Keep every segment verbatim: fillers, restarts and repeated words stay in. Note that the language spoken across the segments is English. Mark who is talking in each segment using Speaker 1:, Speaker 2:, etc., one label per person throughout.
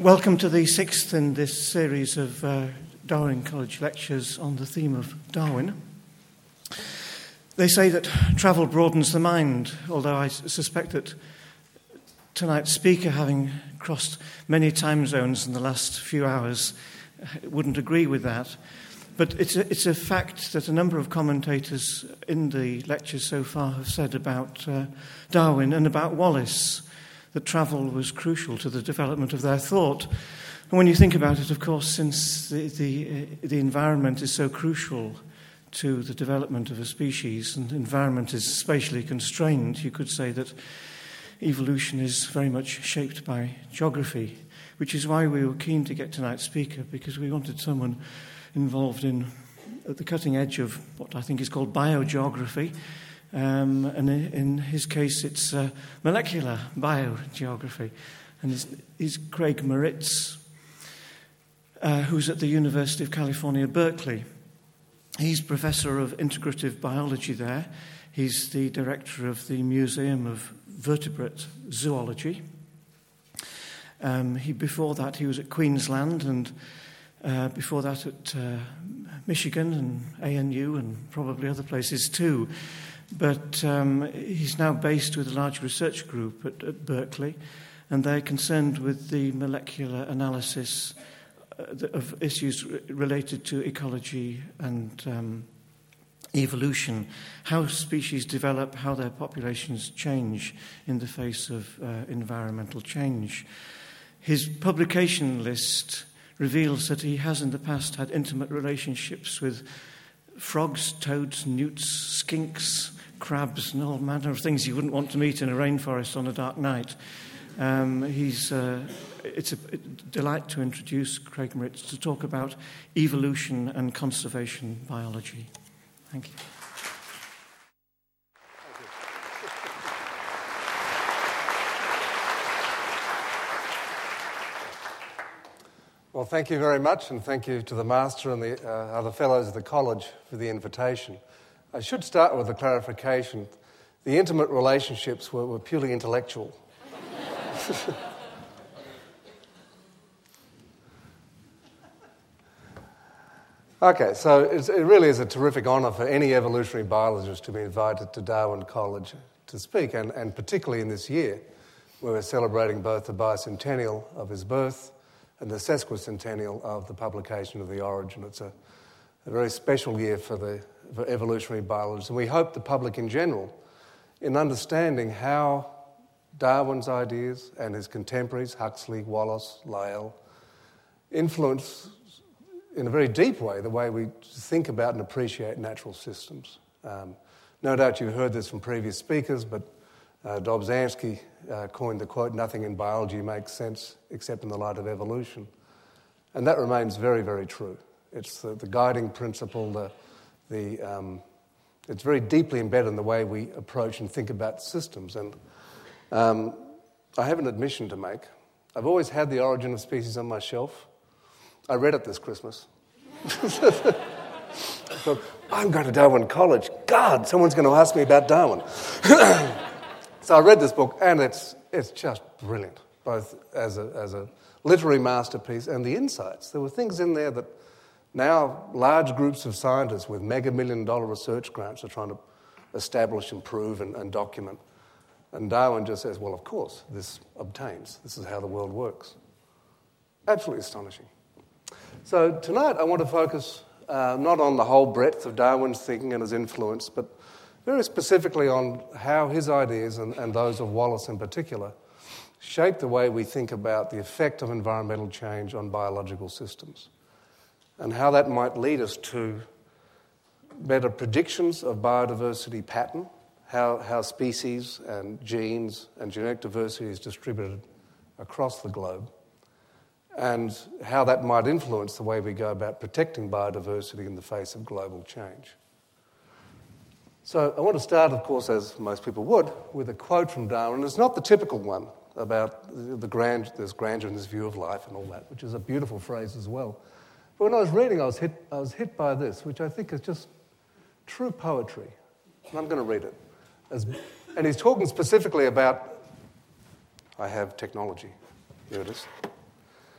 Speaker 1: Welcome to the sixth in this series of uh, Darwin College lectures on the theme of Darwin. They say that travel broadens the mind, although I suspect that tonight's speaker, having crossed many time zones in the last few hours, wouldn't agree with that. But it's a, it's a fact that a number of commentators in the lectures so far have said about uh, Darwin and about Wallace, that travel was crucial to the development of their thought. And when you think about it, of course, since the, the, the environment is so crucial to the development of a species, and the environment is spatially constrained, you could say that evolution is very much shaped by geography, which is why we were keen to get tonight's speaker, because we wanted someone involved in at the cutting edge of what I think is called biogeography. Um, and in his case, it's uh, molecular biogeography. And he's, he's Craig Moritz, uh, who's at the University of California, Berkeley. He's professor of integrative biology there. He's the director of the Museum of Vertebrate Zoology. Um, he, before that, he was at Queensland, and uh, before that at uh, Michigan and A N U and probably other places too. But um, he's now based with a large research group at, at Berkeley, and they're concerned with the molecular analysis uh, of issues re- related to ecology and um, evolution, how species develop, how their populations change in the face of uh, environmental change. His publication list reveals that he has in the past had intimate relationships with frogs, toads, newts, skinks, crabs, and all manner of things you wouldn't want to meet in a rainforest on a dark night. Um, he's, uh, it's a delight to introduce Craig Moritz to talk about evolution and conservation biology. Thank you.
Speaker 2: Well, thank you very much, and thank you to the Master and the uh, other fellows of the college for the invitation. I should start with a clarification. The intimate relationships were, were purely intellectual. Okay, so it's, it really is a terrific honour for any evolutionary biologist to be invited to Darwin College to speak, and, and particularly in this year, where we're celebrating both the bicentennial of his birth and the sesquicentennial of the publication of The Origin. It's a, a very special year for the for evolutionary biologists, and we hope the public in general, in understanding how Darwin's ideas and his contemporaries, Huxley, Wallace, Lyell, influence in a very deep way the way we think about and appreciate natural systems. Um, no doubt you've heard this from previous speakers, but uh, Dobzhansky uh, coined the quote, "Nothing in biology makes sense except in the light of evolution." And that remains very, very true. It's the, the guiding principle, the The, um, it's very deeply embedded in the way we approach and think about systems. And um, I have an admission to make. I've always had The Origin of Species on my shelf. I read it this Christmas. So I'm going to Darwin College. God, someone's going to ask me about Darwin. So I read this book, and it's it's just brilliant, both as a, as a literary masterpiece and the insights. There were things in there that now, large groups of scientists with mega million dollar research grants are trying to establish and prove and, and document. And Darwin just says, well, of course, this obtains. This is how the world works. Absolutely astonishing. So tonight I want to focus uh, not on the whole breadth of Darwin's thinking and his influence, but very specifically on how his ideas, and, and those of Wallace in particular, shape the way we think about the effect of environmental change on biological systems, and how that might lead us to better predictions of biodiversity pattern, how, how species and genes and genetic diversity is distributed across the globe, and how that might influence the way we go about protecting biodiversity in the face of global change. So I want to start, of course, as most people would, with a quote from Darwin. It's not the typical one about the grand, there's grandeur in this view of life and all that, which is a beautiful phrase as well. But when I was reading, I was hit, I was hit by this, which I think is just true poetry. And I'm going to read it. As, and he's talking specifically about, I have technology. Here it is.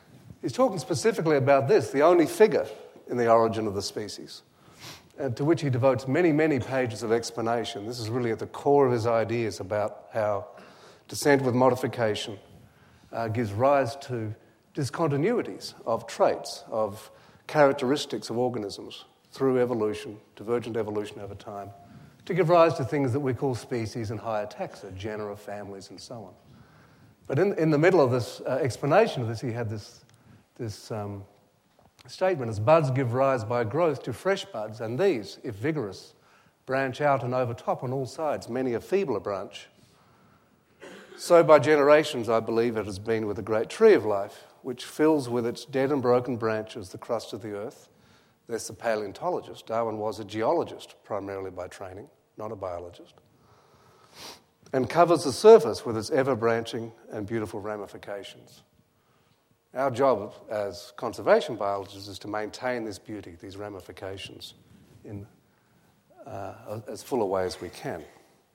Speaker 2: He's talking specifically about this, the only figure in the origin of the species, and to which he devotes many, many pages of explanation. This is really at the core of his ideas about how descent with modification uh, gives rise to discontinuities of traits, of characteristics of organisms through evolution, divergent evolution over time, to give rise to things that we call species and higher taxa, genera, families, and so on. But in, in the middle of this uh, explanation of this, he had this, this um, statement, as buds give rise by growth to fresh buds, and these, if vigorous, branch out and overtop on all sides, many a feebler branch. So by generations, I believe, it has been with the great tree of life, which fills with its dead and broken branches the crust of the earth. There's the paleontologist. Darwin was a geologist, primarily by training, not a biologist, and covers the surface with its ever-branching and beautiful ramifications. Our job as conservation biologists is to maintain this beauty, these ramifications, in uh, as full a way as we can.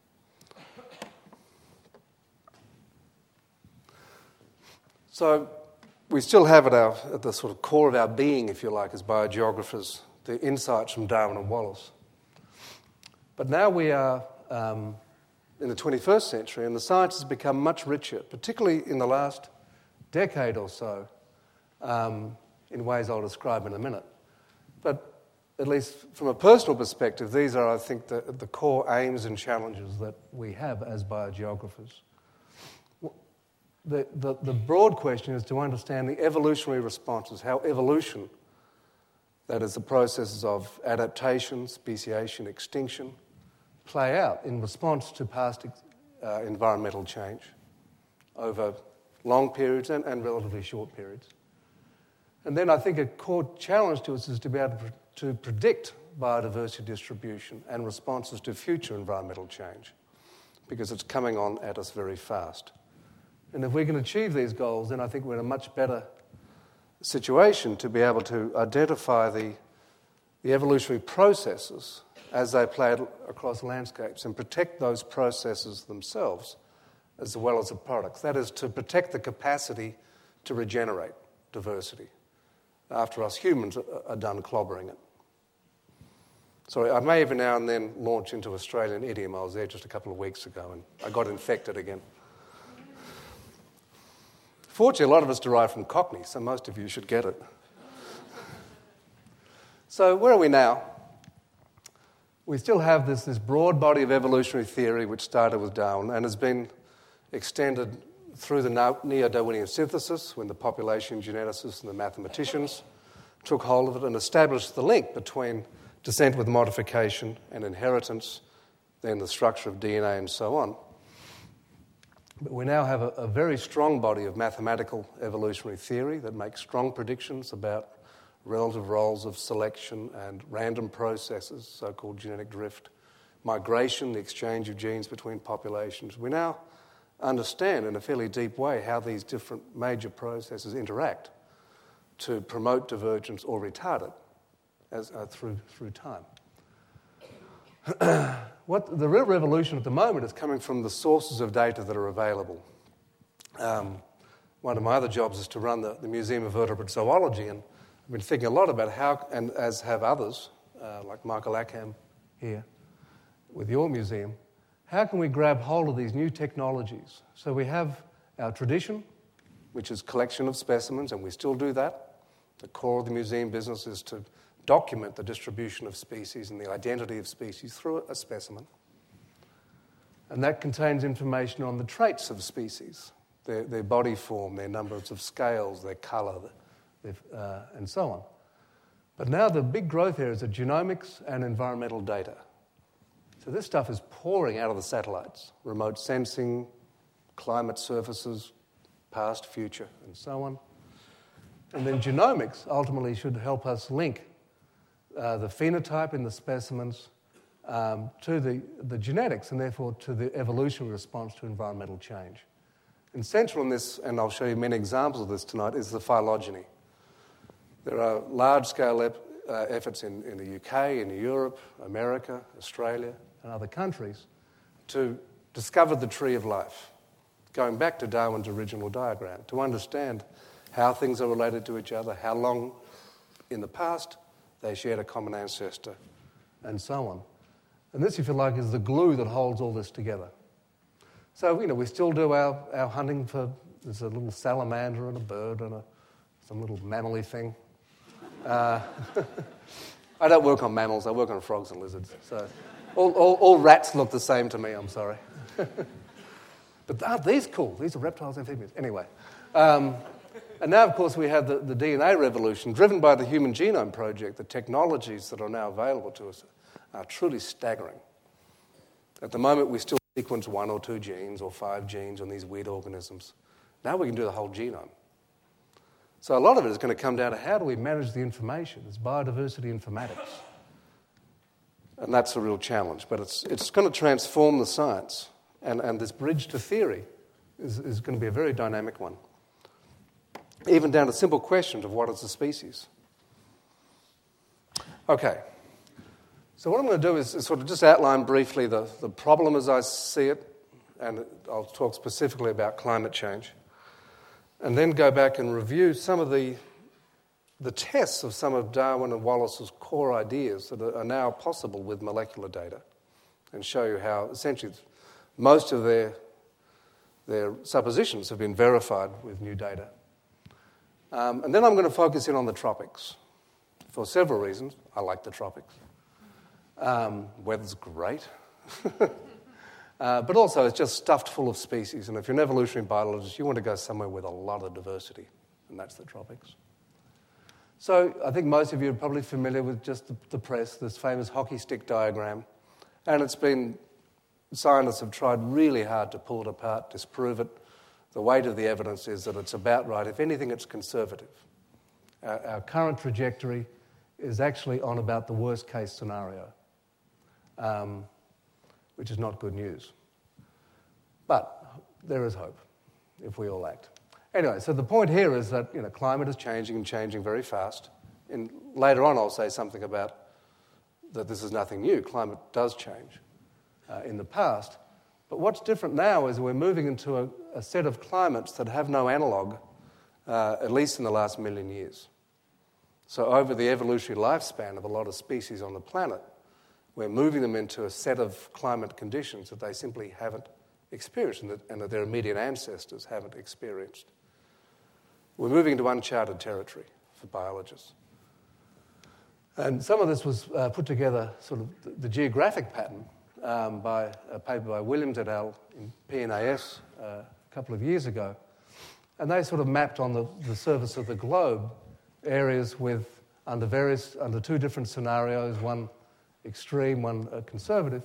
Speaker 2: So we still have at, our, at the sort of core of our being, if you like, as biogeographers, the insights from Darwin and Wallace. But now we are um, in the twenty-first century, and the science has become much richer, particularly in the last decade or so, um, in ways I'll describe in a minute. But at least from a personal perspective, these are, I think, the, the core aims and challenges that we have as biogeographers. The, the, the broad question is to understand the evolutionary responses, how evolution, that is the processes of adaptation, speciation, extinction, play out in response to past uh, environmental change over long periods and, and relatively short periods. And then I think a core challenge to us is to be able to, to predict biodiversity distribution and responses to future environmental change, because it's coming on at us very fast. And if we can achieve these goals, then I think we're in a much better situation to be able to identify the, the evolutionary processes as they play across landscapes and protect those processes themselves as well as the products. That is, to protect the capacity to regenerate diversity after us humans are done clobbering it. Sorry, I may even now and then launch into Australian idiom. I was there just a couple of weeks ago and I got infected again. Fortunately, a lot of us derive from Cockney, so most of you should get it. So where are we now? We still have this, this broad body of evolutionary theory which started with Darwin and has been extended through the neo-Darwinian synthesis when the population geneticists and the mathematicians took hold of it and established the link between descent with modification and inheritance, then the structure of D N A and so on. But we now have a, a very strong body of mathematical evolutionary theory that makes strong predictions about relative roles of selection and random processes, so-called genetic drift, migration, the exchange of genes between populations. We now understand in a fairly deep way how these different major processes interact to promote divergence or retard it as, uh, through, through time. What the real revolution at the moment is coming from the sources of data that are available. Um, one of my other jobs is to run the, the Museum of Vertebrate Zoology, and I've been thinking a lot about how, and as have others, uh, like Michael Ackham here with your museum, how can we grab hold of these new technologies? So we have our tradition, which is collection of specimens, and we still do that. The core of the museum business is to document the distribution of species and the identity of species through a specimen. And that contains information on the traits of species, their, their body form, their numbers of scales, their colour, their, uh, and so on. But now the big growth areas are genomics and environmental data. So this stuff is pouring out of the satellites, remote sensing, climate surfaces, past, future, and so on. And then genomics ultimately should help us link Uh, the phenotype in the specimens um, to the, the genetics and therefore to the evolutionary response to environmental change. And central in this, and I'll show you many examples of this tonight, is the phylogeny. There are large-scale ep- uh, efforts in, in the U K, in Europe, America, Australia, and other countries to discover the tree of life, going back to Darwin's original diagram, to understand how things are related to each other, how long in the past they shared a common ancestor, and so on. And this, if you like, is the glue that holds all this together. So, you know, we still do our, our hunting for, there's a little salamander and a bird and a, some little mammally thing. Uh, I don't work on mammals, I work on frogs and lizards. So all, all, all rats look the same to me, I'm sorry. But aren't these cool? These are reptiles and amphibians. Anyway. Um, and now, of course, we have the, the D N A revolution driven by the Human Genome Project. The technologies that are now available to us are truly staggering. At the moment, we still sequence one or two genes or five genes on these weird organisms. Now we can do the whole genome. So a lot of it is going to come down to how do we manage the information? It's biodiversity informatics. And that's a real challenge. But it's, it's going to transform the science. And, and this bridge to theory is, is going to be a very dynamic one. Even down to simple questions of what is a species. Okay. So what I'm going to do is, is sort of just outline briefly the, the problem as I see it, and I'll talk specifically about climate change, and then go back and review some of the, the tests of some of Darwin and Wallace's core ideas that are now possible with molecular data, and show you how essentially most of their, their suppositions have been verified with new data. Um, and then I'm going to focus in on the tropics for several reasons. I like the tropics. Um, weather's great. uh, but also it's just stuffed full of species. And if you're an evolutionary biologist, you want to go somewhere with a lot of diversity, and that's the tropics. So I think most of you are probably familiar with just the, the press, this famous hockey stick diagram. And it's been, scientists have tried really hard to pull it apart, disprove it. The weight of the evidence is that it's about right. If anything, it's conservative. Our, our current trajectory is actually on about the worst case scenario. Um, which is not good news. But there is hope if we all act. Anyway, so the point here is that, you know, climate is changing and changing very fast. And later on I'll say something about that this is nothing new. Climate does change uh, in the past. But what's different now is we're moving into a, a set of climates that have no analogue, uh, at least in the last million years. So over the evolutionary lifespan of a lot of species on the planet, we're moving them into a set of climate conditions that they simply haven't experienced and that, and that their immediate ancestors haven't experienced. We're moving into uncharted territory for biologists. And some of this was uh, put together, sort of the, the geographic pattern, um, by a paper by Williams et al. In P N A S uh, a couple of years ago. And they sort of mapped on the, the surface of the globe areas with, under various, under two different scenarios, one extreme, one uh, conservative.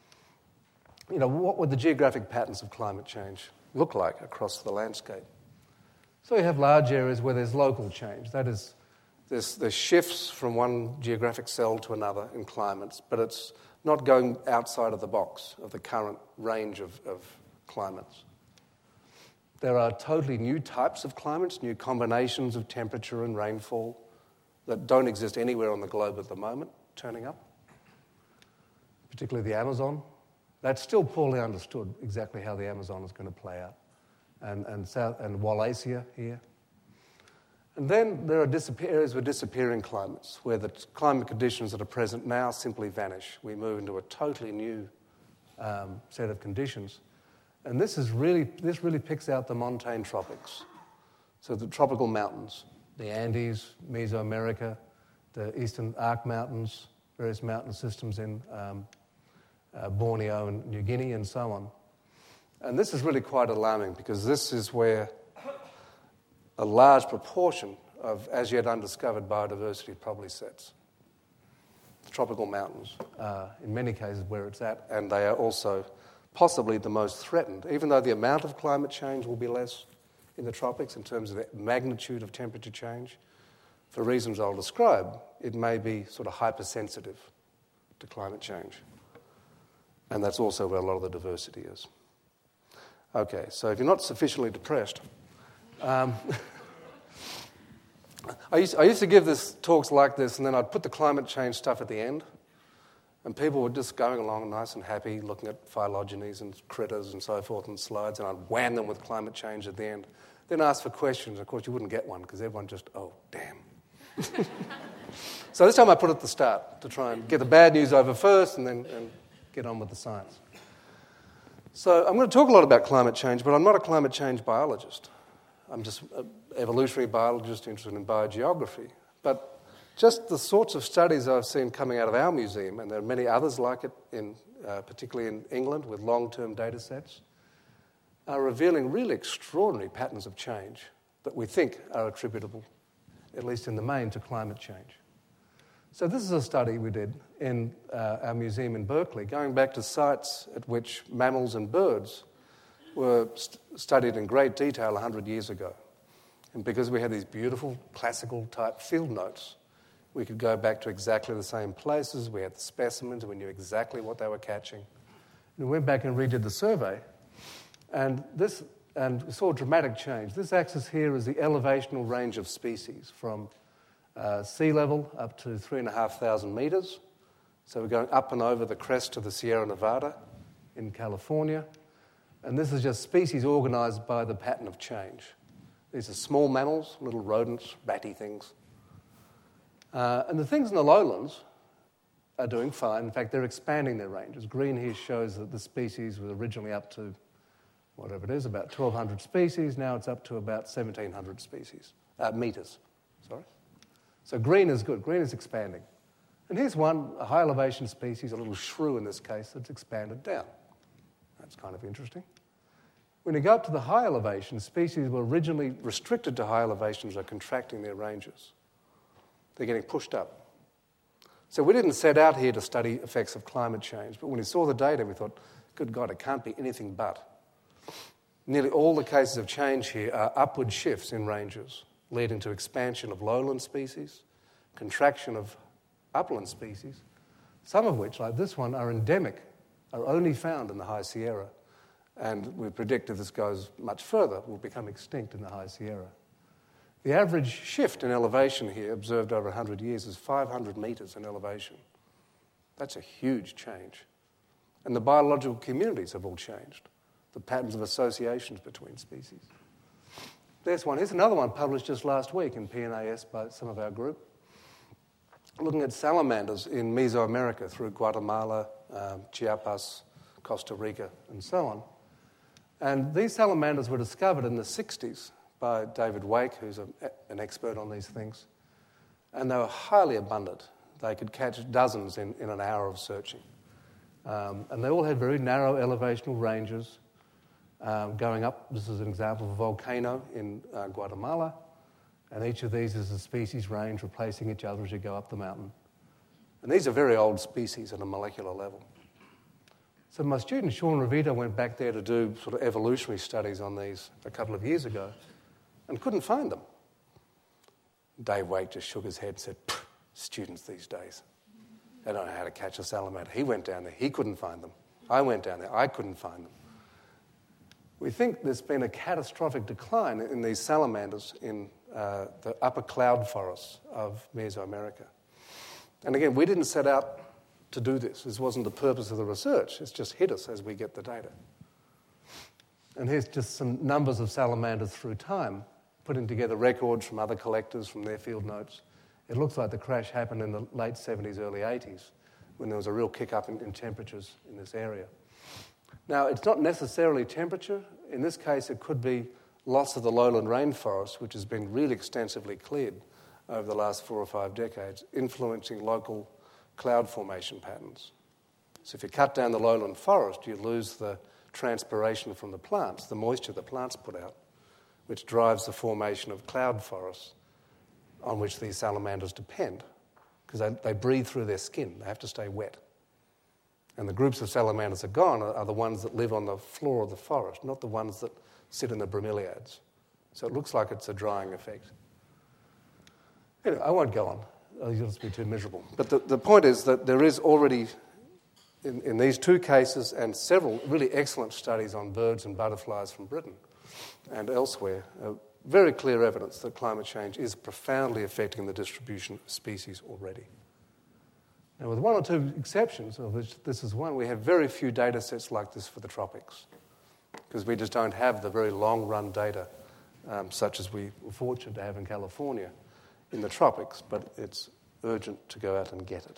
Speaker 2: You know, what would the geographic patterns of climate change look like across the landscape? So you have large areas where there's local change. That is, there's, there's shifts from one geographic cell to another in climates, but it's not going outside of the box of the current range of, of climates. There are totally new types of climates, new combinations of temperature and rainfall that don't exist anywhere on the globe at the moment, turning up. Particularly the Amazon. That's still poorly understood, exactly how the Amazon is going to play out. And, and, South, and Wallacea here. And then there are disappear- areas with disappearing climates, where the climate conditions that are present now simply vanish. We move into a totally new um, set of conditions. And this is really this really picks out the montane tropics. So the tropical mountains, the Andes, Mesoamerica, the eastern Arc Mountains, various mountain systems in um, uh, Borneo and New Guinea and so on. And this is really quite alarming because this is where a large proportion of as yet undiscovered biodiversity probably sits. The tropical mountains, uh, in many cases where it's at, and they are also possibly the most threatened, even though the amount of climate change will be less in the tropics in terms of the magnitude of temperature change. For reasons I'll describe, it may be sort of hypersensitive to climate change. And that's also where a lot of the diversity is. Okay, so if you're not sufficiently depressed, um, I, used, I used to give this talks like this, and then I'd put the climate change stuff at the end, and people were just going along nice and happy, looking at phylogenies and critters and so forth and slides, and I'd wham them with climate change at the end. then ask for questions. Of course, you wouldn't get one because everyone just, oh, damn. So this time I put it at the start to try and get the bad news over first and then and get on with the science. So I'm going to talk a lot about climate change, but I'm not a climate change biologist. I'm just an evolutionary biologist interested in biogeography. But just the sorts of studies I've seen coming out of our museum, and there are many others like it, in, uh, particularly in England with long-term data sets, are revealing really extraordinary patterns of change that we think are attributable, at least in the main, to climate change. So this is a study we did in uh, our museum in Berkeley, going back to sites at which mammals and birds were st- studied in great detail one hundred years ago. And because we had these beautiful classical-type field notes, we could go back to exactly the same places. We had the specimens. We knew exactly what they were catching. And we went back and redid the survey, and this and we saw dramatic change. This axis here is the elevational range of species from Uh, sea level up to three and a half thousand meters. So we're going up and over the crest of the Sierra Nevada in California. And this is just species organized by the pattern of change. These are small mammals, little rodents, ratty things. Uh, and the things in the lowlands are doing fine. In fact, they're expanding their ranges. Green here shows that the species was originally up to, whatever it is, about twelve hundred species. Now it's up to about seventeen hundred species, uh, meters, sorry. So green is good. Green is expanding. And here's one, a high elevation species, a little shrew in this case, that's expanded down. That's kind of interesting. When you go up to the high elevation, species were originally restricted to high elevations are contracting their ranges. They're getting pushed up. So we didn't set out here to study effects of climate change, but when we saw the data, we thought, good God, it can't be anything but. Nearly all the cases of change here are upward shifts in ranges, leading to expansion of lowland species, contraction of upland species, some of which, like this one, are endemic, are only found in the High Sierra. And we predict if this goes much further, will become extinct in the High Sierra. The average shift in elevation here, observed over one hundred years, is five hundred meters in elevation. That's a huge change. And the biological communities have all changed, the patterns of associations between species. There's one. Here's another one published just last week in P N A S by some of our group, looking at salamanders in Mesoamerica through Guatemala, um, Chiapas, Costa Rica, and so on. And these salamanders were discovered in the sixties by David Wake, who's a, an expert on these things. And they were highly abundant. They could catch dozens in, in an hour of searching. Um, and they all had very narrow elevational ranges. Um, going up, this is an example of a volcano in uh, Guatemala, and each of these is a species range replacing each other as you go up the mountain. And these are very old species at a molecular level. So my student Sean Revito went back there to do sort of evolutionary studies on these a couple of years ago and couldn't find them. Dave Wake just shook his head and said, students these days, they don't know how to catch a salamander. He went down there, he couldn't find them. I went down there, I couldn't find them. We think there's been a catastrophic decline in these salamanders in uh, the upper cloud forests of Mesoamerica. And again, we didn't set out to do this. This wasn't the purpose of the research. It's just hit us as we get the data. And here's just some numbers of salamanders through time, putting together records from other collectors, from their field notes. It looks like the crash happened in the late seventies, early eighties, when there was a real kick-up in, in temperatures in this area. Now, it's not necessarily temperature. In this case, it could be loss of the lowland rainforest, which has been really extensively cleared over the last four or five decades, influencing local cloud formation patterns. So if you cut down the lowland forest, you lose the transpiration from the plants, the moisture the plants put out, which drives the formation of cloud forests on which these salamanders depend, because they, they breathe through their skin. They have to stay wet. And the groups of salamanders that are gone are, are the ones that live on the floor of the forest, not the ones that sit in the bromeliads. So it looks like it's a drying effect. Anyway, I won't go on. You'll just be too miserable. But the, the point is that there is already, in, in these two cases and several really excellent studies on birds and butterflies from Britain and elsewhere, uh, very clear evidence that climate change is profoundly affecting the distribution of species already. Now, with one or two exceptions, of which this is one, we have very few data sets like this for the tropics, because we just don't have the very long-run data um, such as we were fortunate to have in California in the tropics, but it's urgent to go out and get it.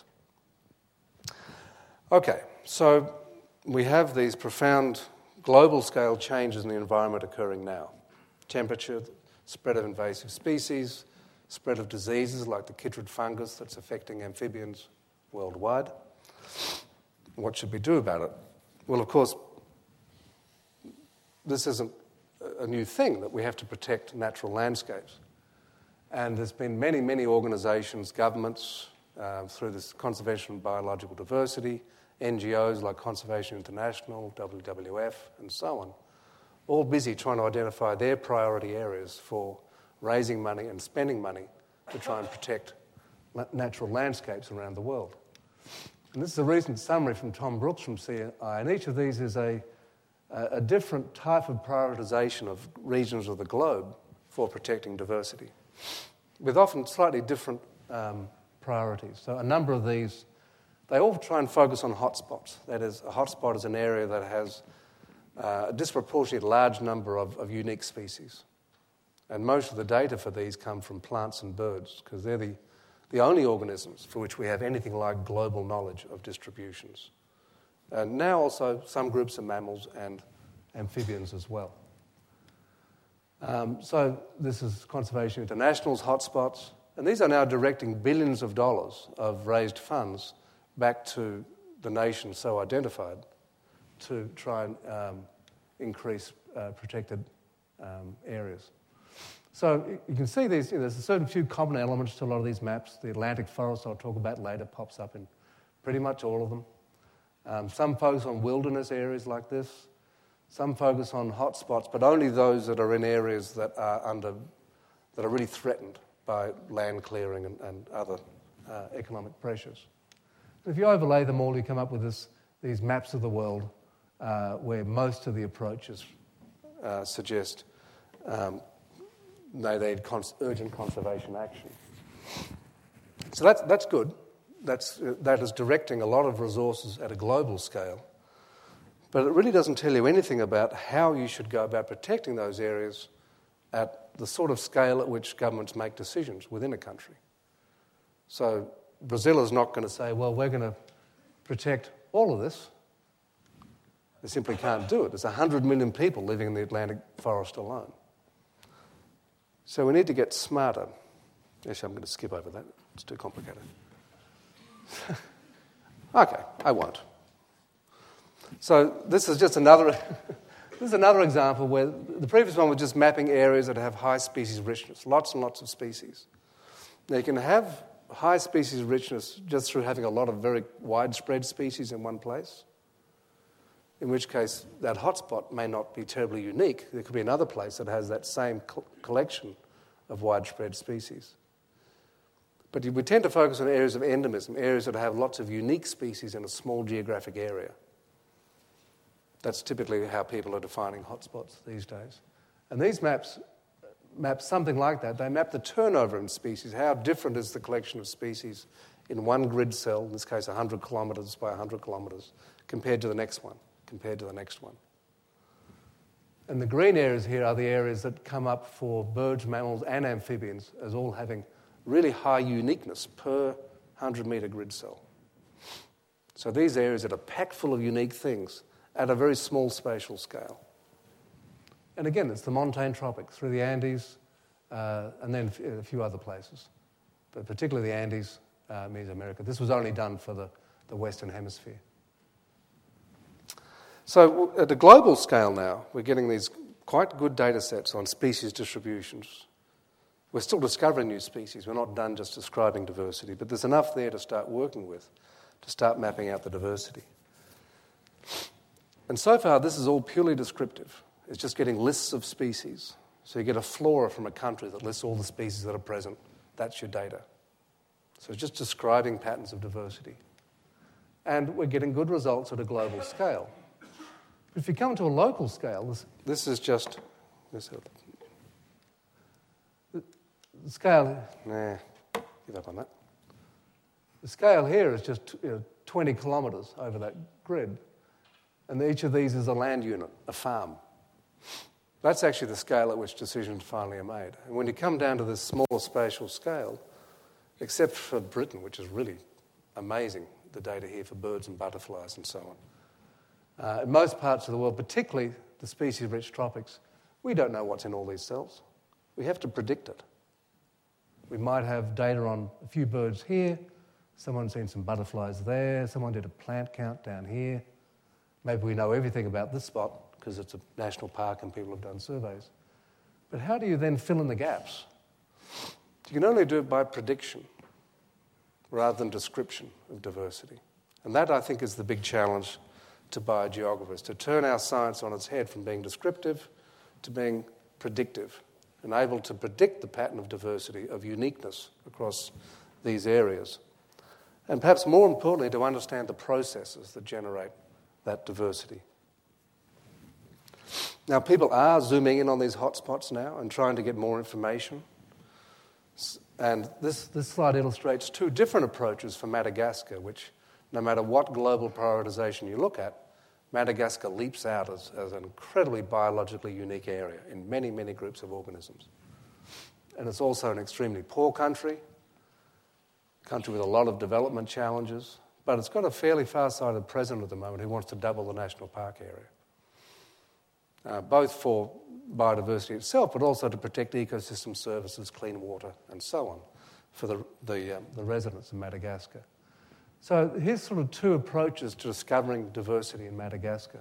Speaker 2: Okay, so we have these profound global scale changes in the environment occurring now. Temperature, spread of invasive species, spread of diseases like the chytrid fungus that's affecting amphibians worldwide. What should we do about it? Well, of course, this isn't a new thing, that we have to protect natural landscapes. And there's been many, many organisations, governments, uh, through this Conservation of Biological Diversity, N G Os like Conservation International, W W F, and so on, all busy trying to identify their priority areas for raising money and spending money to try and protect natural landscapes around the world. And this is a recent summary from Tom Brooks from C I, and each of these is a, a different type of prioritisation of regions of the globe for protecting diversity, with often slightly different um, priorities. So a number of these, they all try and focus on hotspots. That is, a hotspot is an area that has uh, a disproportionately large number of, of unique species. And most of the data for these come from plants and birds, because they're the, the only organisms for which we have anything like global knowledge of distributions. And now also some groups of mammals and amphibians as well. Um, so this is Conservation International's hotspots, and these are now directing billions of dollars of raised funds back to the nations so identified to try and um, increase uh, protected um, areas. So you can see these, you know, there's a certain few common elements to a lot of these maps. The Atlantic forest, I'll talk about later, pops up in pretty much all of them. Um, some focus on wilderness areas like this. Some focus on hotspots, but only those that are in areas that are under, that are really threatened by land clearing and, and other uh, economic pressures. And if you overlay them all, you come up with this, these maps of the world uh, where most of the approaches uh, suggest um, they need cons- urgent conservation action. So that's, that's good. That's, uh, that is directing a lot of resources at a global scale. But it really doesn't tell you anything about how you should go about protecting those areas at the sort of scale at which governments make decisions within a country. So Brazil is not going to say, well, we're going to protect all of this. They simply can't do it. There's one hundred million people living in the Atlantic forest alone. So we need to get smarter. Actually, I'm going to skip over that. It's too complicated. Okay, I won't. So this is just another this is another example where the previous one was just mapping areas that have high species richness, lots and lots of species. Now you can have high species richness just through having a lot of very widespread species in one place, in which case that hotspot may not be terribly unique. There could be another place that has that same co- collection of widespread species. But we tend to focus on areas of endemism, areas that have lots of unique species in a small geographic area. That's typically how people are defining hotspots these days. And these maps map something like that. They map the turnover in species. How different is the collection of species in one grid cell, in this case one hundred kilometres by one hundred kilometres, compared to the next one, compared to the next one. And the green areas here are the areas that come up for birds, mammals and amphibians as all having really high uniqueness per one hundred metre grid cell. So these areas that are packed full of unique things at a very small spatial scale. And again, it's the montane tropics through the Andes uh, and then a few other places. But particularly the Andes, uh, Mesoamerica. This was only done for the, the Western Hemisphere. So at a global scale now, we're getting these quite good data sets on species distributions. We're still discovering new species. We're not done just describing diversity, but there's enough there to start working with, to start mapping out the diversity. And so far, this is all purely descriptive. It's just getting lists of species. So you get a flora from a country that lists all the species that are present. That's your data. So it's just describing patterns of diversity. And we're getting good results at a global scale. But if you come to a local scale, this, this is just... This, the scale... Nah, give up on that. The scale here is just you know, twenty kilometres over that grid. And each of these is a land unit, a farm. That's actually the scale at which decisions finally are made. And when you come down to this smaller spatial scale, except for Britain, which is really amazing, the data here for birds and butterflies and so on. Uh, in most parts of the world, particularly the species-rich tropics, we don't know what's in all these cells. We have to predict it. We might have data on a few birds here, someone's seen some butterflies there, someone did a plant count down here. Maybe we know everything about this spot because it's a national park and people have done surveys. But how do you then fill in the gaps? You can only do it by prediction rather than description of diversity. And that, I think, is the big challenge to biogeographers, to turn our science on its head from being descriptive to being predictive, and able to predict the pattern of diversity, of uniqueness across these areas. And perhaps more importantly, to understand the processes that generate that diversity. Now, people are zooming in on these hotspots now and trying to get more information. And this, this slide illustrates two different approaches for Madagascar, which, no matter what global prioritization you look at, Madagascar leaps out as, as an incredibly biologically unique area in many, many groups of organisms. And it's also an extremely poor country, a country with a lot of development challenges, but it's got a fairly far-sighted president at the moment who wants to double the national park area, uh, both for biodiversity itself, but also to protect ecosystem services, clean water, and so on for the, the, um, the residents of Madagascar. So here's sort of two approaches to discovering diversity in Madagascar.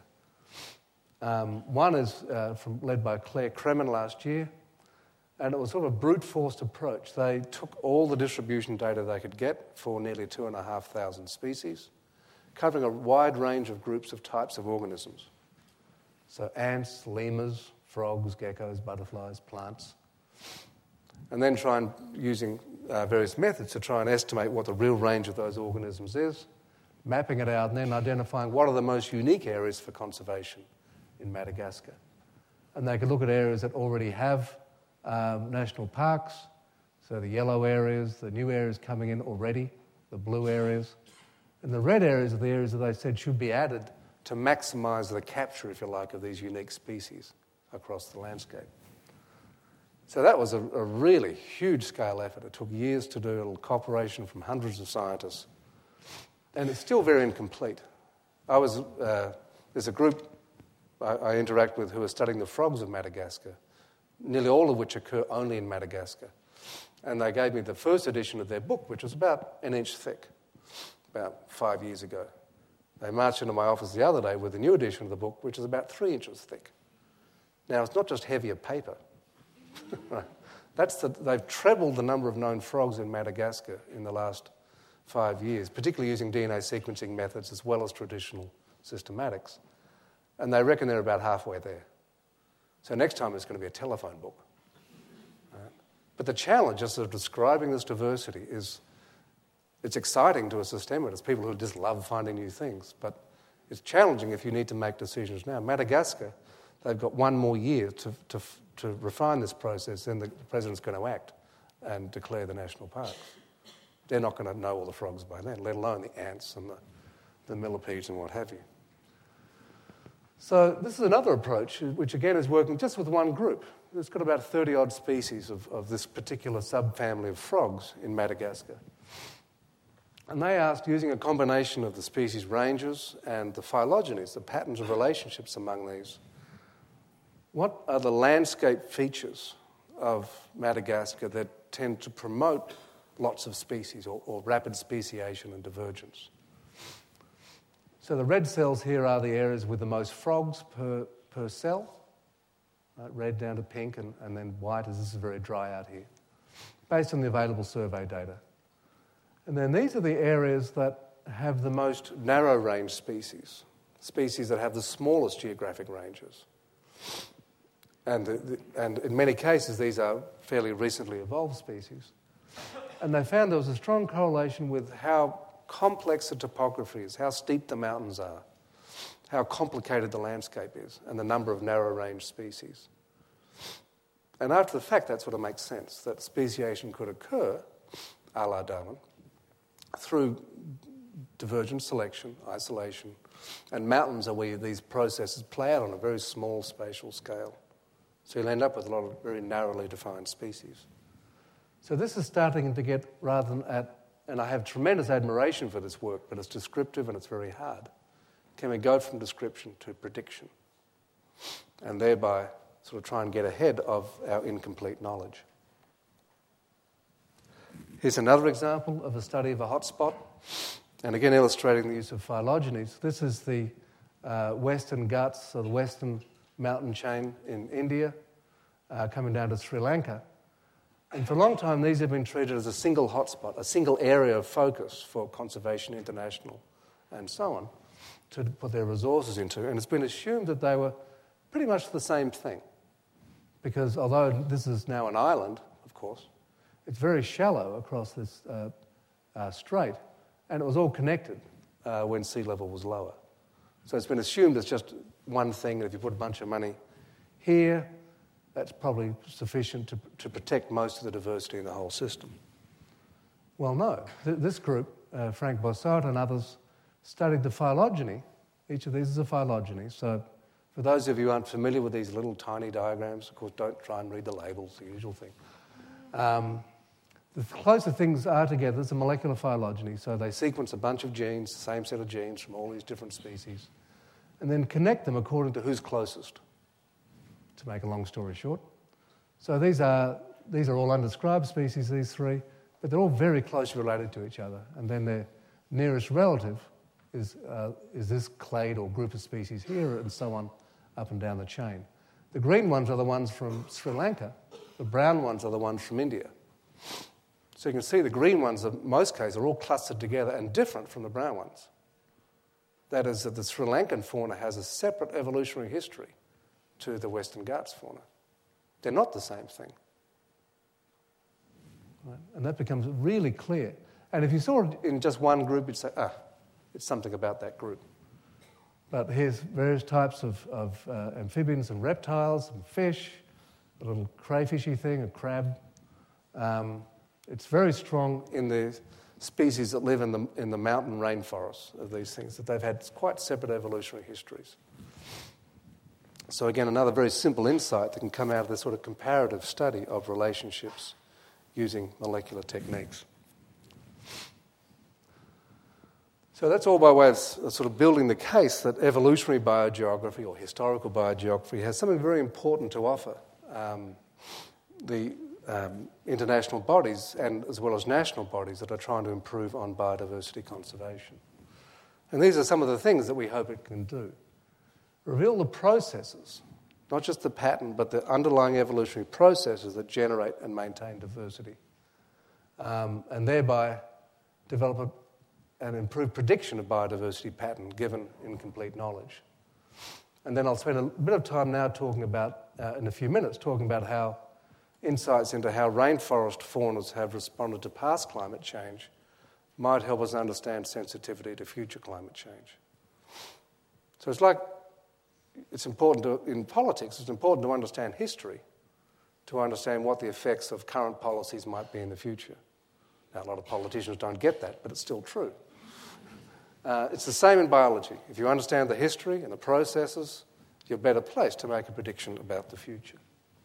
Speaker 2: Um, one is uh, from, led by Claire Kremen last year, and it was sort of a brute-forced approach. They took all the distribution data they could get for nearly two and a half thousand species, covering a wide range of groups of types of organisms. So ants, lemurs, frogs, geckos, butterflies, plants. And then try and, using uh, various methods to try and estimate what the real range of those organisms is, mapping it out and then identifying what are the most unique areas for conservation in Madagascar. And they could look at areas that already have um, national parks, so the yellow areas, the new areas coming in already, the blue areas. And the red areas are the areas that they said should be added to maximise the capture, if you like, of these unique species across the landscape. So that was a, a really huge-scale effort. It took years to do, a little cooperation from hundreds of scientists. And it's still very incomplete. I was, uh, there's a group I, I interact with who are studying the frogs of Madagascar, nearly all of which occur only in Madagascar. And they gave me the first edition of their book, which was about an inch thick, about five years ago. They marched into my office the other day with the new edition of the book, which is about three inches thick. Now, it's not just heavier paper. Right. That's the, they've trebled the number of known frogs in Madagascar in the last five years, particularly using D N A sequencing methods as well as traditional systematics. And they reckon they're about halfway there. So next time it's going to be a telephone book. Right. But the challenge just of describing this diversity is, it's exciting to a systematist, people who just love finding new things, but it's challenging if you need to make decisions now. Madagascar, they've got one more year to, to, to refine this process, then the president's going to act and declare the national parks. They're not going to know all the frogs by then, let alone the ants and the, the millipedes and what have you. So this is another approach, which again is working just with one group. It's got about thirty-odd species of, of this particular subfamily of frogs in Madagascar. And they asked, using a combination of the species ranges and the phylogenies, the patterns of relationships among these, what are the landscape features of Madagascar that tend to promote lots of species or, or rapid speciation and divergence? So the red cells here are the areas with the most frogs per, per cell, right? Red down to pink and, and then white, as this is very dry out here, based on the available survey data. And then these are the areas that have the most narrow-range species, species that have the smallest geographic ranges. And, the, and in many cases, these are fairly recently evolved species. And they found there was a strong correlation with how complex the topography is, how steep the mountains are, how complicated the landscape is, and the number of narrow-range species. And after the fact, that sort of makes sense, that speciation could occur, a la Darwin, through divergent selection, isolation, and mountains are where these processes play out on a very small spatial scale. So you'll end up with a lot of very narrowly defined species. So this is starting to get, rather than at, and I have tremendous admiration for this work, but it's descriptive and it's very hard. Can we go from description to prediction? And thereby sort of try and get ahead of our incomplete knowledge. Here's another example of a study of a hotspot, and again illustrating the use of phylogenies. This is the uh, Western Ghats, or the Western mountain chain in India, uh, coming down to Sri Lanka. And for a long time, these have been treated as a single hotspot, a single area of focus for Conservation International and so on, to put their resources into. And it's been assumed that they were pretty much the same thing. Because although this is now an island, of course, it's very shallow across this uh, uh, strait, and it was all connected uh, when sea level was lower. So it's been assumed it's just one thing, and if you put a bunch of money here, that's probably sufficient to, to protect most of the diversity in the whole system. Well, no. Th- this group, uh, Frank Bossart and others, studied the phylogeny. Each of these is a phylogeny. So for those of you who aren't familiar with these little tiny diagrams, of course, don't try and read the labels, the usual thing. Um, the closer things are together, it's a molecular phylogeny. So they sequence a bunch of genes, the same set of genes from all these different species, and then connect them according to who's closest, to make a long story short. So these are these are all undescribed species, these three, but they're all very closely related to each other. And then their nearest relative is, uh, is this clade or group of species here, and so on up and down the chain. The green ones are the ones from Sri Lanka. The brown ones are the ones from India. So you can see the green ones, in most cases, are all clustered together and different from the brown ones. That is that the Sri Lankan fauna has a separate evolutionary history to the Western Ghats fauna. They're not the same thing. Right? And that becomes really clear. And if you saw it in just one group, you'd say, ah, it's something about that group. But here's various types of, of uh, amphibians and reptiles and fish, a little crayfishy thing, a crab. Um, it's very strong in the species that live in the, in the mountain rainforests of these things, that they've had quite separate evolutionary histories. So again, another very simple insight that can come out of this sort of comparative study of relationships using molecular techniques. So that's all by way of sort of building the case that evolutionary biogeography or historical biogeography has something very important to offer um, the um, international bodies and as well as national bodies that are trying to improve on biodiversity conservation. And these are some of the things that we hope it can do. Reveal the processes, not just the pattern, but the underlying evolutionary processes that generate and maintain diversity, um, and thereby develop a, an improved prediction of biodiversity pattern given incomplete knowledge. And then I'll spend a bit of time now talking about, uh, in a few minutes, talking about how insights into how rainforest faunas have responded to past climate change might help us understand sensitivity to future climate change. So it's like It's important to, in politics, it's important to understand history, to understand what the effects of current policies might be in the future. Now, a lot of politicians don't get that, but it's still true. Uh, it's the same in biology. If you understand the history and the processes, you're better placed to make a prediction about the future.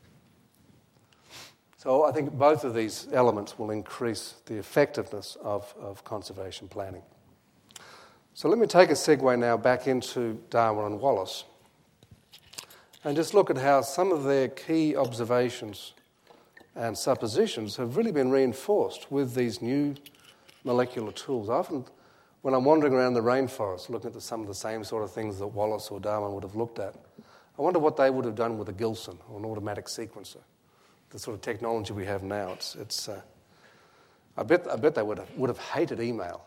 Speaker 2: So I think both of these elements will increase the effectiveness of, of conservation planning. So let me take a segue now back into Darwin and Wallace, and just look at how some of their key observations and suppositions have really been reinforced with these new molecular tools. Often, when I'm wandering around the rainforest, looking at the, some of the same sort of things that Wallace or Darwin would have looked at, I wonder what they would have done with a Gilson or an automatic sequencer, the sort of technology we have now. It's, it's. Uh, I bet, I bet they would have, would have hated email.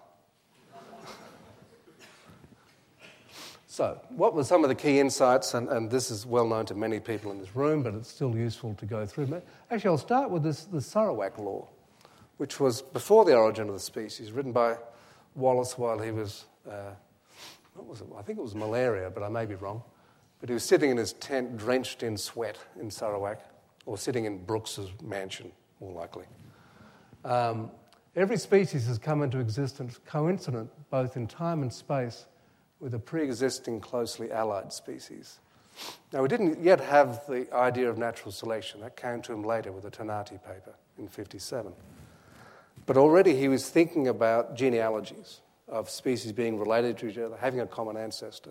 Speaker 2: So, what were some of the key insights? And, and this is well known to many people in this room, but it's still useful to go through. Actually, I'll start with this, the Sarawak Law, which was before the origin of the species, written by Wallace while he was, uh, what was it? I think it was malaria, but I may be wrong. But he was sitting in his tent, drenched in sweat in Sarawak, or sitting in Brooks's mansion, more likely. Um, every species has come into existence coincident both in time and space with a pre-existing closely allied species. Now, we didn't yet have the idea of natural selection. That came to him later with the Tonati paper in fifty-seven. But already he was thinking about genealogies of species being related to each other, having a common ancestor.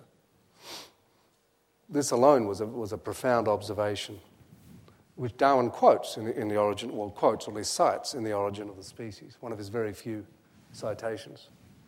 Speaker 2: This alone was a, was a profound observation, which Darwin quotes in the, in the origin, well, quotes, or at least cites in The Origin of the Species, one of his very few citations.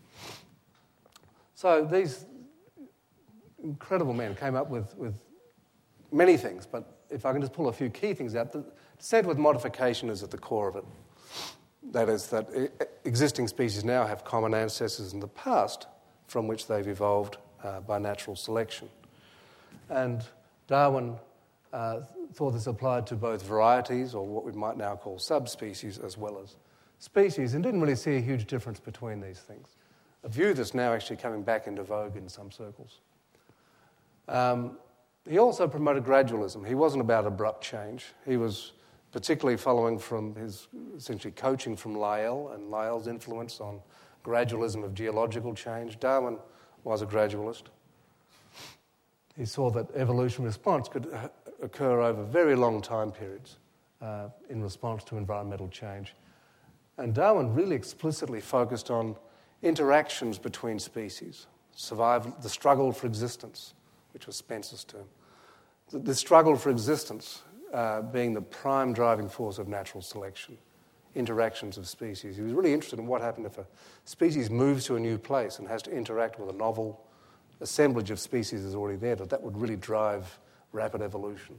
Speaker 2: So these incredible men came up with, with many things, but if I can just pull a few key things out, the descent with modification is at the core of it. That is, that existing species now have common ancestors in the past from which they've evolved uh, by natural selection. And Darwin uh, thought this applied to both varieties, or what we might now call subspecies, as well as species, and didn't really see a huge difference between these things. A view that's now actually coming back into vogue in some circles. Um, he also promoted gradualism. He wasn't about abrupt change. He was particularly following from his, essentially coaching from Lyell and Lyell's influence on gradualism of geological change. Darwin was a gradualist. He saw that evolution response could occur over very long time periods uh, in response to environmental change. And Darwin really explicitly focused on interactions between species, survival, the struggle for existence, which was Spencer's term. The, the struggle for existence uh, being the prime driving force of natural selection, interactions of species. He was really interested in what happened if a species moves to a new place and has to interact with a novel assemblage of species that's already there, that that would really drive rapid evolution.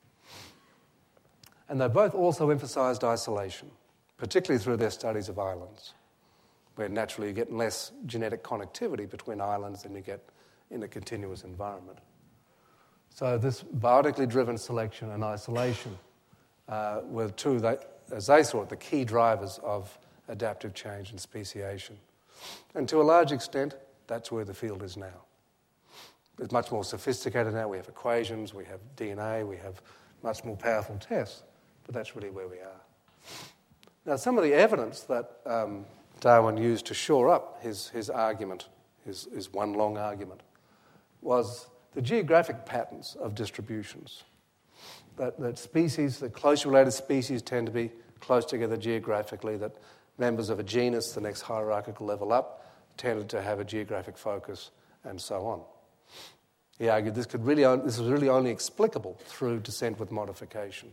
Speaker 2: And they both also emphasised isolation, particularly through their studies of islands, where naturally you get less genetic connectivity between islands than you get in a continuous environment. So this biotically driven selection and isolation uh, were two, they, as they saw it, the key drivers of adaptive change and speciation. And to a large extent, that's where the field is now. It's much more sophisticated now. We have equations, we have D N A, we have much more powerful tests, but that's really where we are. Now, some of the evidence that um, Darwin used to shore up his, his argument, his, his one long argument, was the geographic patterns of distributions. That, that species, that closely related species tend to be close together geographically, that members of a genus, the next hierarchical level up, tended to have a geographic focus, and so on. He argued this could really on, this was really only explicable through descent with modification.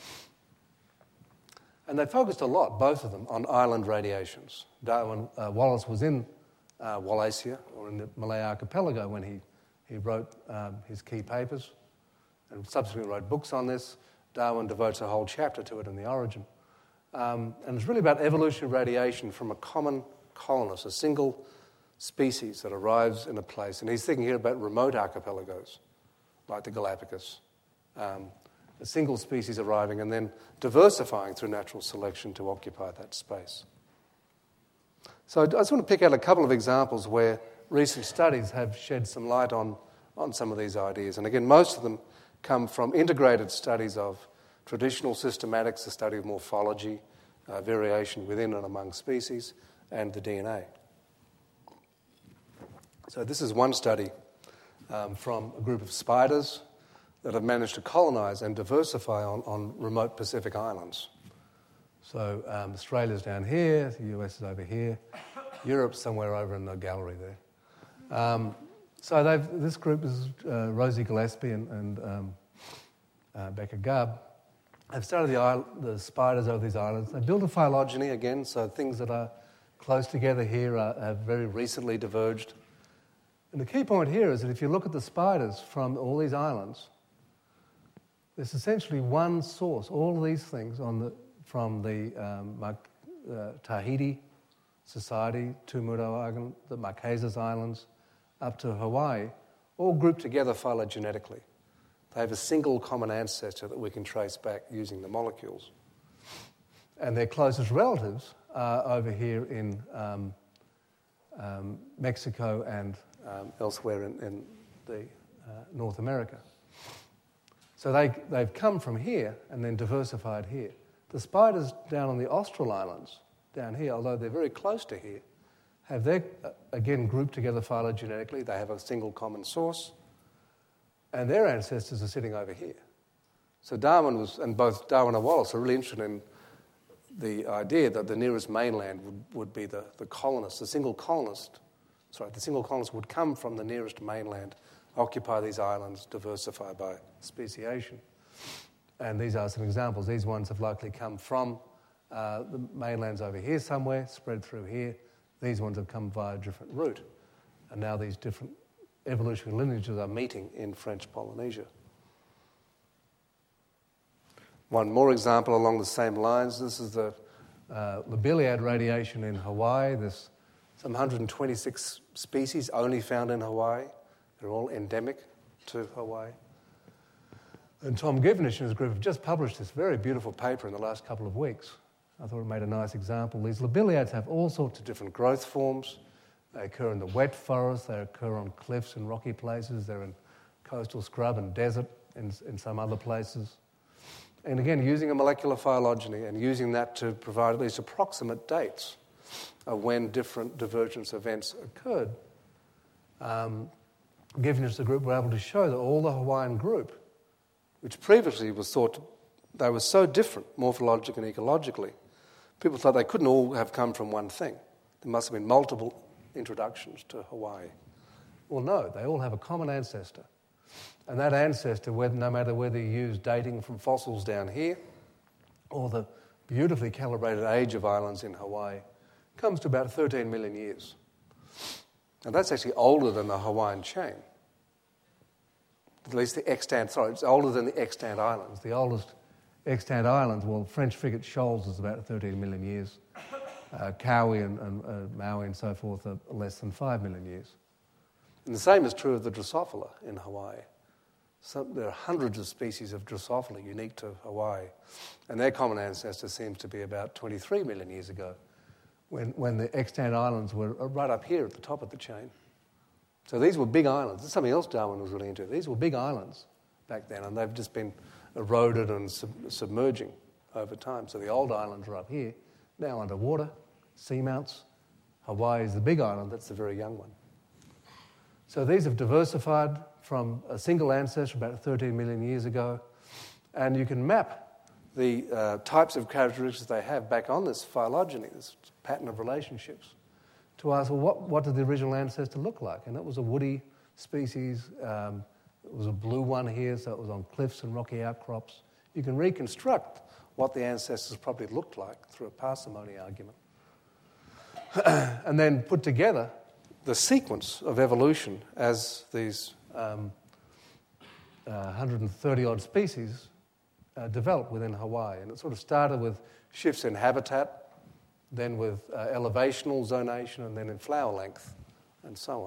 Speaker 2: And they focused a lot, both of them, on island radiations. Darwin, uh, Wallace was in uh, Wallacea, or in the Malay archipelago, when he, he wrote um, his key papers, and subsequently wrote books on this. Darwin devotes a whole chapter to it in The Origin. Um, and it's really about evolutionary radiation from a common colonist, a single species that arrives in a place. And he's thinking here about remote archipelagos, like the Galapagos. Um, a single species arriving and then diversifying through natural selection to occupy that space. So I just want to pick out a couple of examples where recent studies have shed some light on, on some of these ideas. And again, most of them come from integrated studies of traditional systematics, the study of morphology, uh, variation within and among species, and the D N A. So this is one study um, from a group of spiders that have managed to colonize and diversify on, on remote Pacific islands. So um, Australia's down here, the U S is over here, Europe's somewhere over in the gallery there. Um, so they've, this group is uh, Rosie Gillespie and, and um, uh, Becca Gubb. They've studied the, isle, the spiders over these islands. They built a phylogeny again, so things that are close together here are, have very recently diverged. And the key point here is that if you look at the spiders from all these islands, there's essentially one source. All of these things on the, from the um, uh, Tahiti Society, Tumuto Island, the Marquesas Islands, up to Hawaii, all grouped together phylogenetically. They have a single common ancestor that we can trace back using the molecules. And their closest relatives are over here in um, um, Mexico and um, elsewhere in, in the uh, North America. So they, they've come from here and then diversified here. The spiders down on the Austral Islands, down here, although they're very close to here, have their, uh, again, grouped together phylogenetically. They have a single common source. and their ancestors are sitting over here. So Darwin was, and both Darwin and Wallace are really interested in the idea that the nearest mainland would, would be the, the colonist, the single colonist, sorry, the single colonist would come from the nearest mainland, occupy these islands, diversify by speciation. And these are some examples. These ones have likely come from uh, the mainlands over here somewhere, spread through here. These ones have come via a different route. And now these different evolutionary lineages are meeting in French Polynesia. One more example along the same lines. This is the uh, lobeliad radiation in Hawaii. There's some one hundred twenty-six species only found in Hawaii. They're all endemic to Hawaii. And Tom Givnish and his group have just published this very beautiful paper in the last couple of weeks. I thought it made a nice example. These lobeliads have all sorts of different growth forms. They occur in the wet forest, they occur on cliffs and rocky places, they're in coastal scrub and desert in, in some other places. And again, using a molecular phylogeny and using that to provide at least approximate dates of when different divergence events occurred, um, Givnish the group were able to show that all the Hawaiian group, which previously was thought they were so different morphologically and ecologically, people thought they couldn't all have come from one thing. There must have been multiple introductions to Hawaii. Well, no, they all have a common ancestor. And that ancestor, whether, no matter whether you use dating from fossils down here or the beautifully calibrated age of islands in Hawaii, comes to about thirteen million years. And that's actually older than the Hawaiian chain. At least the extant, sorry, it's older than the extant islands. The oldest extant islands, well, French frigate Shoals is about thirteen million years. Uh, Kauai and, and uh, Maui and so forth are less than five million years. And the same is true of the Drosophila in Hawaii. Some, there are hundreds of species of Drosophila unique to Hawaii, and their common ancestor seems to be about twenty-three million years ago, when, when the extant islands were right up here at the top of the chain. So these were big islands. This is something else Darwin was really into. These were big islands back then, and they've just been eroded and sub- submerging over time. So the old islands are up here, now underwater, seamounts. Hawaii is the big island, that's the very young one. So these have diversified from a single ancestor about thirteen million years ago, and you can map the uh, types of characteristics they have back on this phylogeny, this pattern of relationships, to ask, well, what, what did the original ancestor look like? And it was a woody species. Um, it was a blue one here, so it was on cliffs and rocky outcrops. You can reconstruct what the ancestors probably looked like through a parsimony argument. And then put together the sequence of evolution as these um, uh, one hundred thirty odd species uh, developed within Hawaii. And it sort of started with shifts in habitat, then with uh, elevational zonation, and then in flower length, and so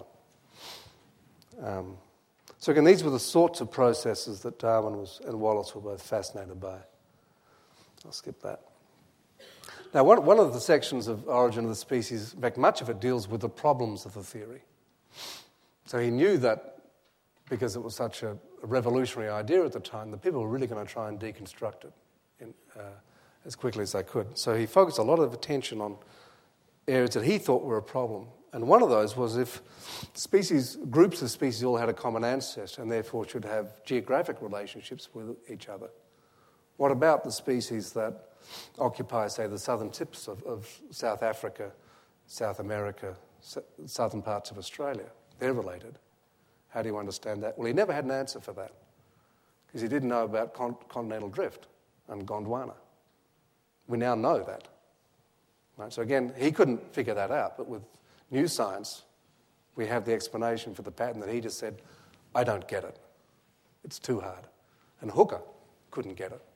Speaker 2: on. Um, so again, these were the sorts of processes that Darwin was, and Wallace were both fascinated by. I'll skip that. Now, one, one of the sections of Origin of the Species, in fact, much of it deals with the problems of the theory. So he knew that because it was such a, a revolutionary idea at the time, that people were really going to try and deconstruct it in, uh, as quickly as they could. So he focused a lot of attention on areas that he thought were a problem. And one of those was if species, groups of species all had a common ancestor and therefore should have geographic relationships with each other. What about the species that occupy, say, the southern tips of, of South Africa, South America, s- southern parts of Australia? They're related. How do you understand that? Well, he never had an answer for that because he didn't know about con- continental drift and Gondwana. We now know that. Right? So again, he couldn't figure that out, but with new science, we have the explanation for the pattern that he just said, I don't get it. It's too hard. And Hooker couldn't get it.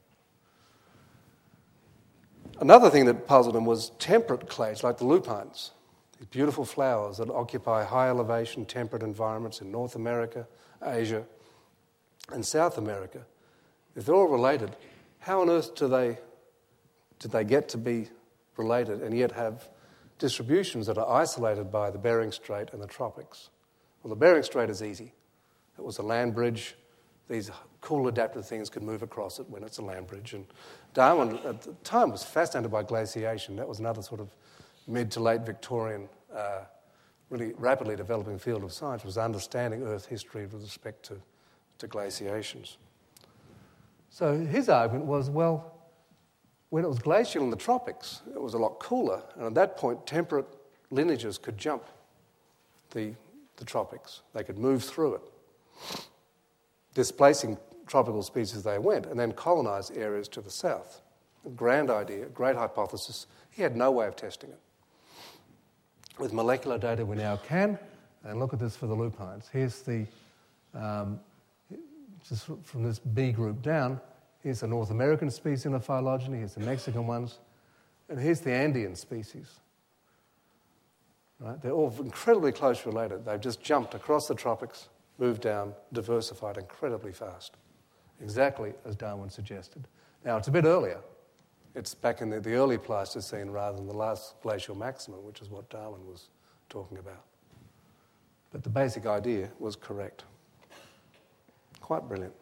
Speaker 2: Another thing that puzzled him was temperate clades, like the lupines, these beautiful flowers that occupy high elevation, temperate environments in North America, Asia, and South America. If they're all related, how on earth do they, did they get to be related and yet have distributions that are isolated by the Bering Strait and the tropics? Well, the Bering Strait is easy. It was a land bridge. These cool adaptive things could move across it when it's a land bridge. And Darwin, at the time, was fascinated by glaciation. That was another sort of mid to late Victorian, uh, really rapidly developing field of science, was understanding Earth history with respect to to glaciations. So his argument was, well, when it was glacial in the tropics, it was a lot cooler, and at that point, temperate lineages could jump the, the tropics. They could move through it, displacing tropical species as they went, and then colonize areas to the south. A grand idea, a great hypothesis. He had no way of testing it. With molecular data, we now can, and look at this for the lupines. Here's the, um, just from this B group down, here's the North American species in the phylogeny, here's the Mexican ones, and here's the Andean species. Right? They're all incredibly close related. They've just jumped across the tropics, moved down, diversified incredibly fast, exactly as Darwin suggested. Now, it's a bit earlier. It's back in the, the early Pleistocene rather than the last glacial maximum, which is what Darwin was talking about. But the basic idea was correct. Quite brilliant.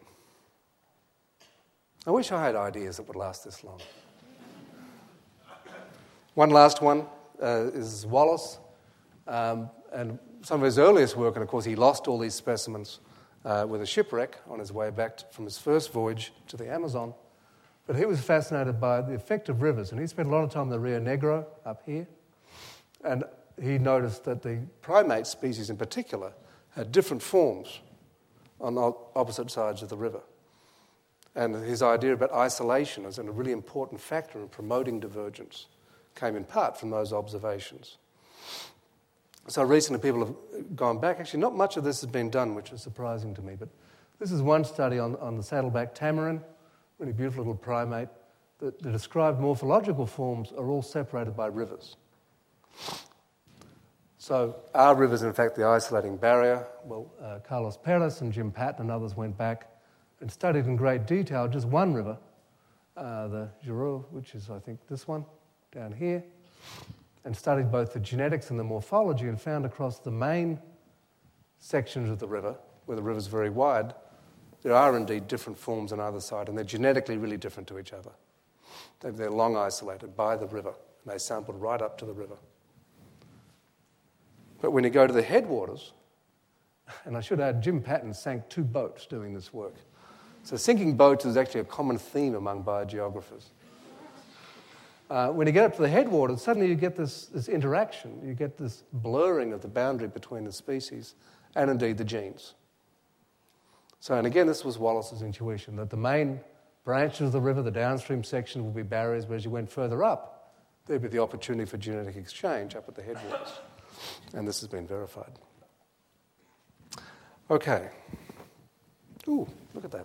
Speaker 2: I wish I had ideas that would last this long. One last one uh, is Wallace. Um, and some of his earliest work, and of course he lost all these specimens uh, with a shipwreck on his way back to, from his first voyage to the Amazon. But he was fascinated by the effect of rivers, and he spent a lot of time in the Rio Negro up here. And he noticed that the primate species in particular had different forms on the opposite sides of the river. And his idea about isolation as a really important factor in promoting divergence came in part from those observations. So recently people have gone back. Actually, not much of this has been done, which is surprising to me, but this is one study on, on the saddleback tamarin, really beautiful little primate. The, the described morphological forms are all separated by rivers. So are rivers, in fact, the isolating barrier? Well, uh, Carlos Perez and Jim Patton and others went back and studied in great detail just one river, uh, the Giroux, which is, I think, this one down here, and studied both the genetics and the morphology and found across the main sections of the river, where the river's very wide, there are indeed different forms on either side, and they're genetically really different to each other. They're long isolated by the river, and they sampled right up to the river. But when you go to the headwaters, and I should add, Jim Patton sank two boats doing this work. So sinking boats is actually a common theme among biogeographers. Uh, when you get up to the headwaters, suddenly you get this, this interaction. You get this blurring of the boundary between the species and indeed the genes. So, and again, this was Wallace's intuition, that the main branches of the river, the downstream section, will be barriers, but as you went further up, there'd be the opportunity for genetic exchange up at the headwaters. And this has been verified. Okay. Ooh, look at that.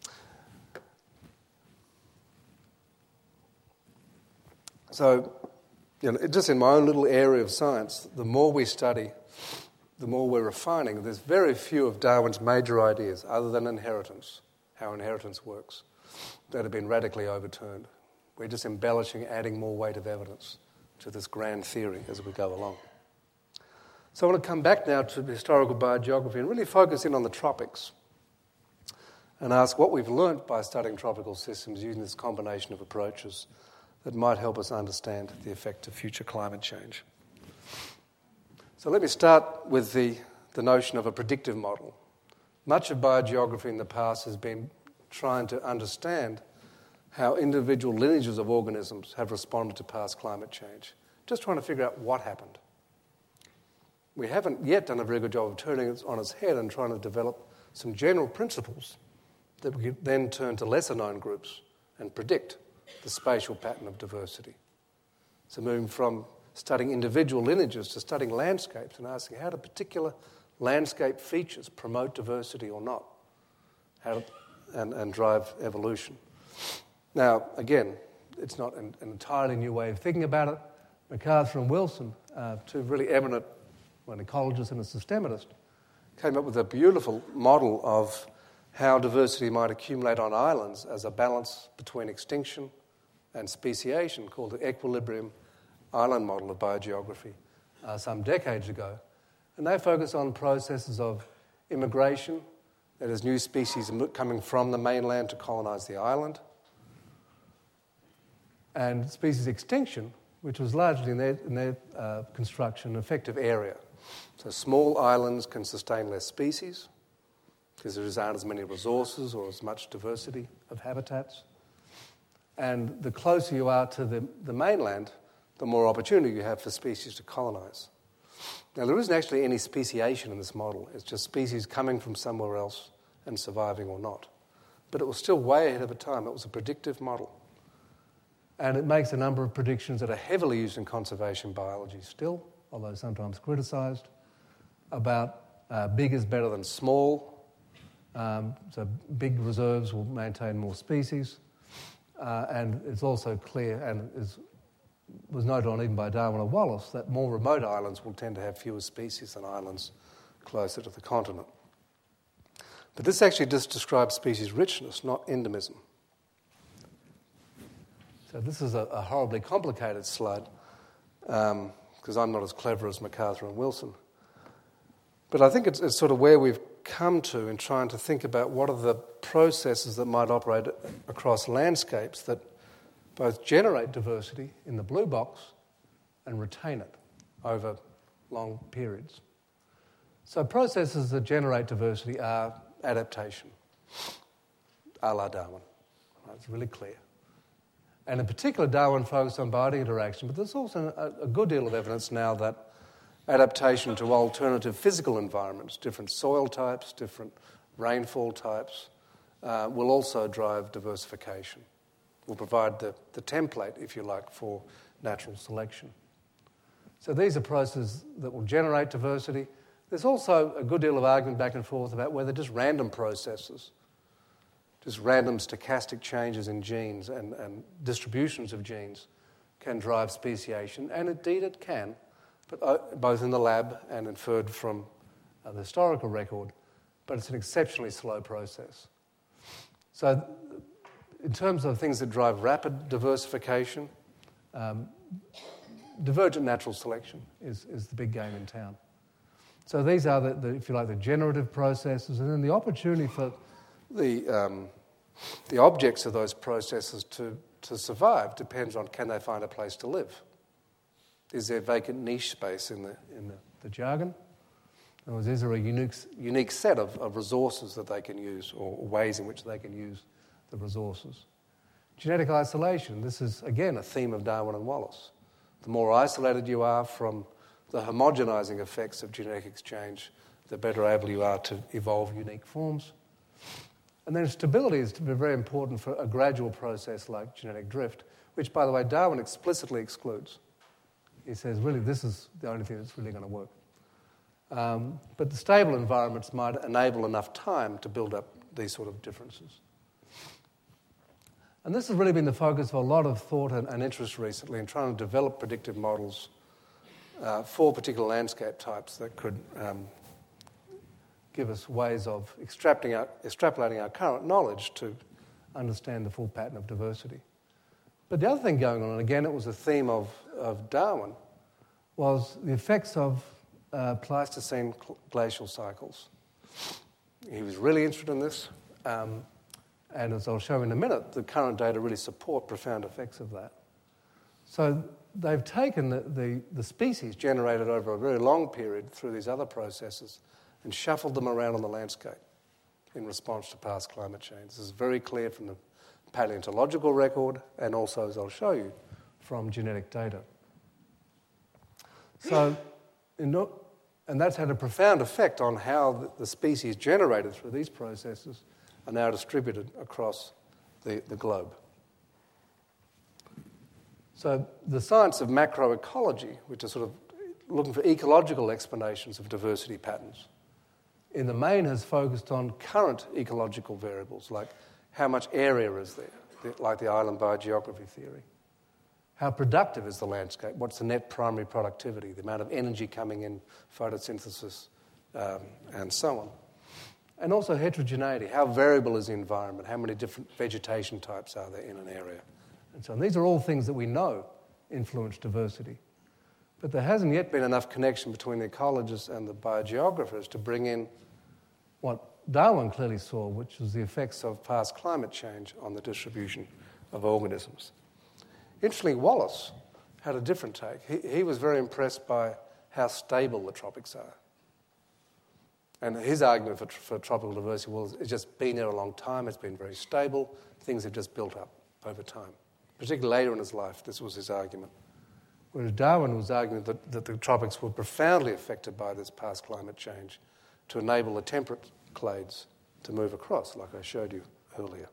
Speaker 2: So, you know, just in my own little area of science, the more we study, the more we're refining. There's very few of Darwin's major ideas, other than inheritance, how inheritance works, that have been radically overturned. We're just embellishing, adding more weight of evidence to this grand theory as we go along. So I want to come back now to historical biogeography and really focus in on the tropics and ask what we've learnt by studying tropical systems using this combination of approaches that might help us understand the effect of future climate change. So let me start with the, the notion of a predictive model. Much of biogeography in the past has been trying to understand how individual lineages of organisms have responded to past climate change, just trying to figure out what happened. We haven't yet done a very good job of turning it on its head and trying to develop some general principles that we could then turn to lesser-known groups and predict the spatial pattern of diversity. So moving from studying individual lineages to studying landscapes and asking how do particular landscape features promote diversity or not, how to, and, and drive evolution. Now, again, it's not an, an entirely new way of thinking about it. MacArthur and Wilson, uh, two really eminent, one ecologist and a systematist, came up with a beautiful model of how diversity might accumulate on islands as a balance between extinction and speciation, called the equilibrium island model of biogeography, uh, some decades ago. And they focus on processes of immigration, that is, new species coming from the mainland to colonize the island, and species extinction, which was largely in their, in their uh, construction, effective area. So small islands can sustain less species. because there aren't as many resources or as much diversity of habitats. And the closer you are to the, the mainland, the more opportunity you have for species to colonise. Now, there isn't actually any speciation in this model. It's just species coming from somewhere else and surviving or not. But it was still way ahead of its time. It was a predictive model. And it makes a number of predictions that are heavily used in conservation biology still, although sometimes criticised, about uh, big is better than small. Um, so big reserves will maintain more species. Uh, and it's also clear, and is, was noted on even by Darwin and Wallace, that more remote islands will tend to have fewer species than islands closer to the continent. But this actually just describes species richness, not endemism. So this is a, a horribly complicated slide, because um, I'm not as clever as MacArthur and Wilson. But I think it's, it's sort of where we've come to in trying to think about what are the processes that might operate across landscapes that both generate diversity in the blue box and retain it over long periods. So processes that generate diversity are adaptation, a la Darwin. Right, it's really clear. And in particular, Darwin focused on biotic interaction, but there's also a, a good deal of evidence now that adaptation to alternative physical environments, different soil types, different rainfall types, uh, will also drive diversification, will provide the, the template, if you like, for natural selection. So these are processes that will generate diversity. There's also a good deal of argument back and forth about whether just random processes, just random stochastic changes in genes and, and distributions of genes can drive speciation, and indeed it can, but uh, both in the lab and inferred from uh, the historical record, but it's an exceptionally slow process. So in terms of things that drive rapid diversification, um, divergent natural selection is, is the big game in town. So these are, the, the, if you like, the generative processes, and then the opportunity for the, um, the objects of those processes to, to survive depends on can they find a place to live. Is there vacant niche space in the, in the, the jargon? In other words, is there a unique, unique set of, of resources that they can use or ways in which they can use the resources? Genetic isolation, this is, again, a theme of Darwin and Wallace. The more isolated you are from the homogenizing effects of genetic exchange, the better able you are to evolve unique forms. And then stability is to be very important for a gradual process like genetic drift, which, by the way, Darwin explicitly excludes. He says, really, this is the only thing that's really going to work. Um, but the stable environments might enable enough time to build up these sort of differences. And this has really been the focus of a lot of thought and, and interest recently in trying to develop predictive models uh, for particular landscape types that could um, give us ways of extrapolating our, extrapolating our current knowledge to understand the full pattern of diversity. But the other thing going on, and again it was a theme of, of Darwin, was the effects of uh, Pleistocene glacial cycles. He was really interested in this, um, and as I'll show in a minute, the current data really support profound effects of that. So they've taken the, the, the species generated over a very long period through these other processes and shuffled them around on the landscape in response to past climate change. This is very clear from the paleontological record and also, as I'll show you, from genetic data. So, in no, and that's had a profound effect on how the, the species generated through these processes are now distributed across the, the globe. So the science of macroecology, which is sort of looking for ecological explanations of diversity patterns, in the main has focused on current ecological variables, like how much area is there, like the island biogeography theory. How productive is the landscape? What's the net primary productivity, the amount of energy coming in, photosynthesis, um, and so on. And also heterogeneity. How variable is the environment? How many different vegetation types are there in an area? And so on. These are all things that we know influence diversity. But there hasn't yet been enough connection between the ecologists and the biogeographers to bring in what Darwin clearly saw, which was the effects of past climate change on the distribution of organisms. Interestingly, Wallace had a different take. He, he was very impressed by how stable the tropics are. And his argument for, for tropical diversity was it's just been there a long time, it's been very stable, things have just built up over time. Particularly later in his life, this was his argument. Whereas Darwin was arguing that, that the tropics were profoundly affected by this past climate change to enable the temperate clades to move across, like I showed you earlier.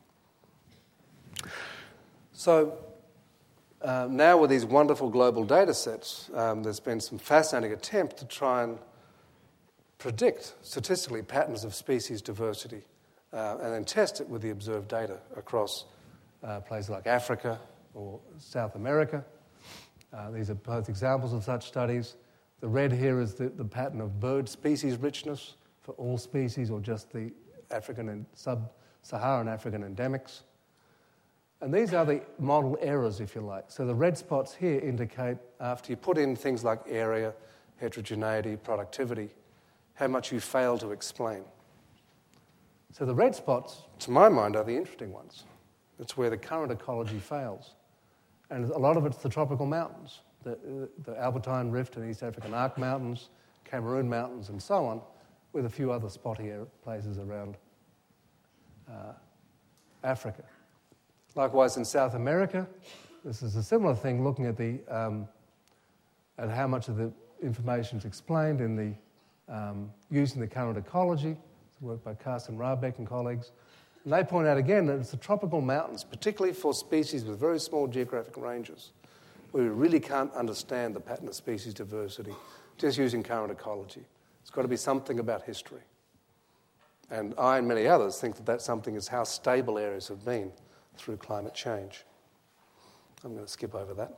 Speaker 2: So um, now with these wonderful global data sets, um, there's been some fascinating attempt to try and predict statistically patterns of species diversity uh, and then test it with the observed data across uh, places like Africa or South America. Uh, these are both examples of such studies. The red here is the, the pattern of bird species richness for all species or just the African and sub-Saharan African endemics. And these are the model errors, if you like. So the red spots here indicate, after you put in things like area, heterogeneity, productivity, how much you fail to explain. So the red spots, to my mind, are the interesting ones. It's where the current ecology fails. And a lot of it's the tropical mountains, the, the Albertine Rift and East African Arc Mountains, Cameroon Mountains, and so on, with a few other spotty places around uh, Africa. Likewise, in South America, this is a similar thing, looking at the um, at how much of the information is explained in the um, using the current ecology. It's work by Carsten Rabeck and colleagues. And they point out again that it's the tropical mountains, particularly for species with very small geographic ranges, where we really can't understand the pattern of species diversity just using current ecology. It's got to be something about history. And I and many others think that that something is how stable areas have been through climate change. I'm going to skip over that.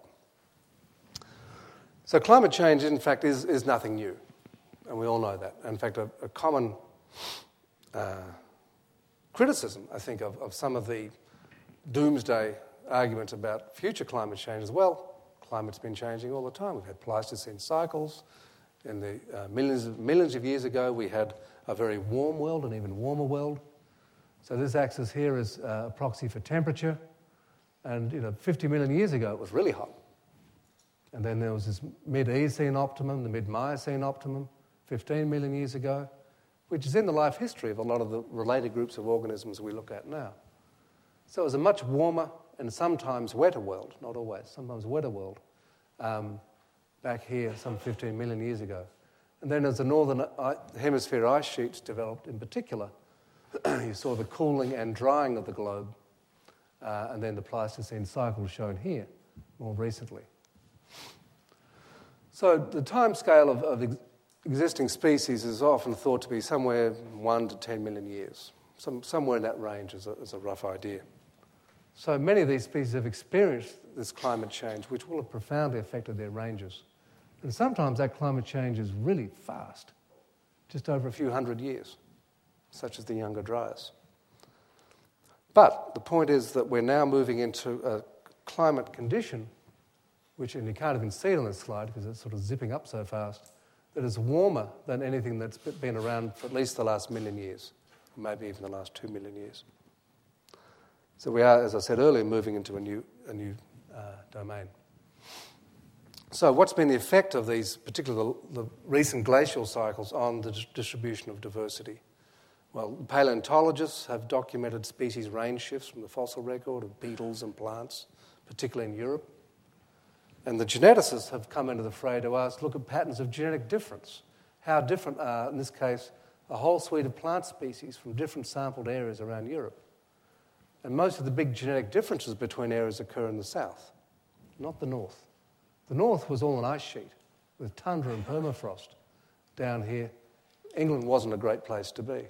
Speaker 2: So climate change, in fact, is, is nothing new, and we all know that. In fact, a, a common uh, criticism, I think, of, of some of the doomsday arguments about future climate change is, well, climate's been changing all the time. We've had Pleistocene cycles. In the uh, millions, of, millions of years ago, we had a very warm world, an even warmer world. So this axis here is uh, a proxy for temperature. And you know, fifty million years ago, it was really hot. And then there was this mid-Eocene optimum, the mid-Miocene optimum, fifteen million years ago, which is in the life history of a lot of the related groups of organisms we look at now. So it was a much warmer and sometimes wetter world, not always, sometimes wetter world, um, back here some fifteen million years ago. And then as the northern hemisphere ice sheets developed in particular, you saw the cooling and drying of the globe, uh, and then the Pleistocene cycle shown here more recently. So the time scale of, of ex- existing species is often thought to be somewhere one to ten million years. Some, somewhere in that range is a, is a rough idea. So many of these species have experienced this climate change, which will have profoundly affected their ranges. And sometimes that climate change is really fast, just over a few hundred years, such as the Younger Dryas. But the point is that we're now moving into a climate condition, which, and you can't even see it on this slide because it's sort of zipping up so fast, that is warmer than anything that's been around for at least the last million years, maybe even the last two million years. So we are, as I said earlier, moving into a new, a new uh, domain. So what's been the effect of these, particularly the, the recent glacial cycles, on the d- distribution of diversity? Well, paleontologists have documented species range shifts from the fossil record of beetles and plants, particularly in Europe. And the geneticists have come into the fray to ask, look at patterns of genetic difference. How different are, in this case, a whole suite of plant species from different sampled areas around Europe. And most of the big genetic differences between areas occur in the south, not the north. The north was all an ice sheet with tundra and permafrost. Down here, England wasn't a great place to be.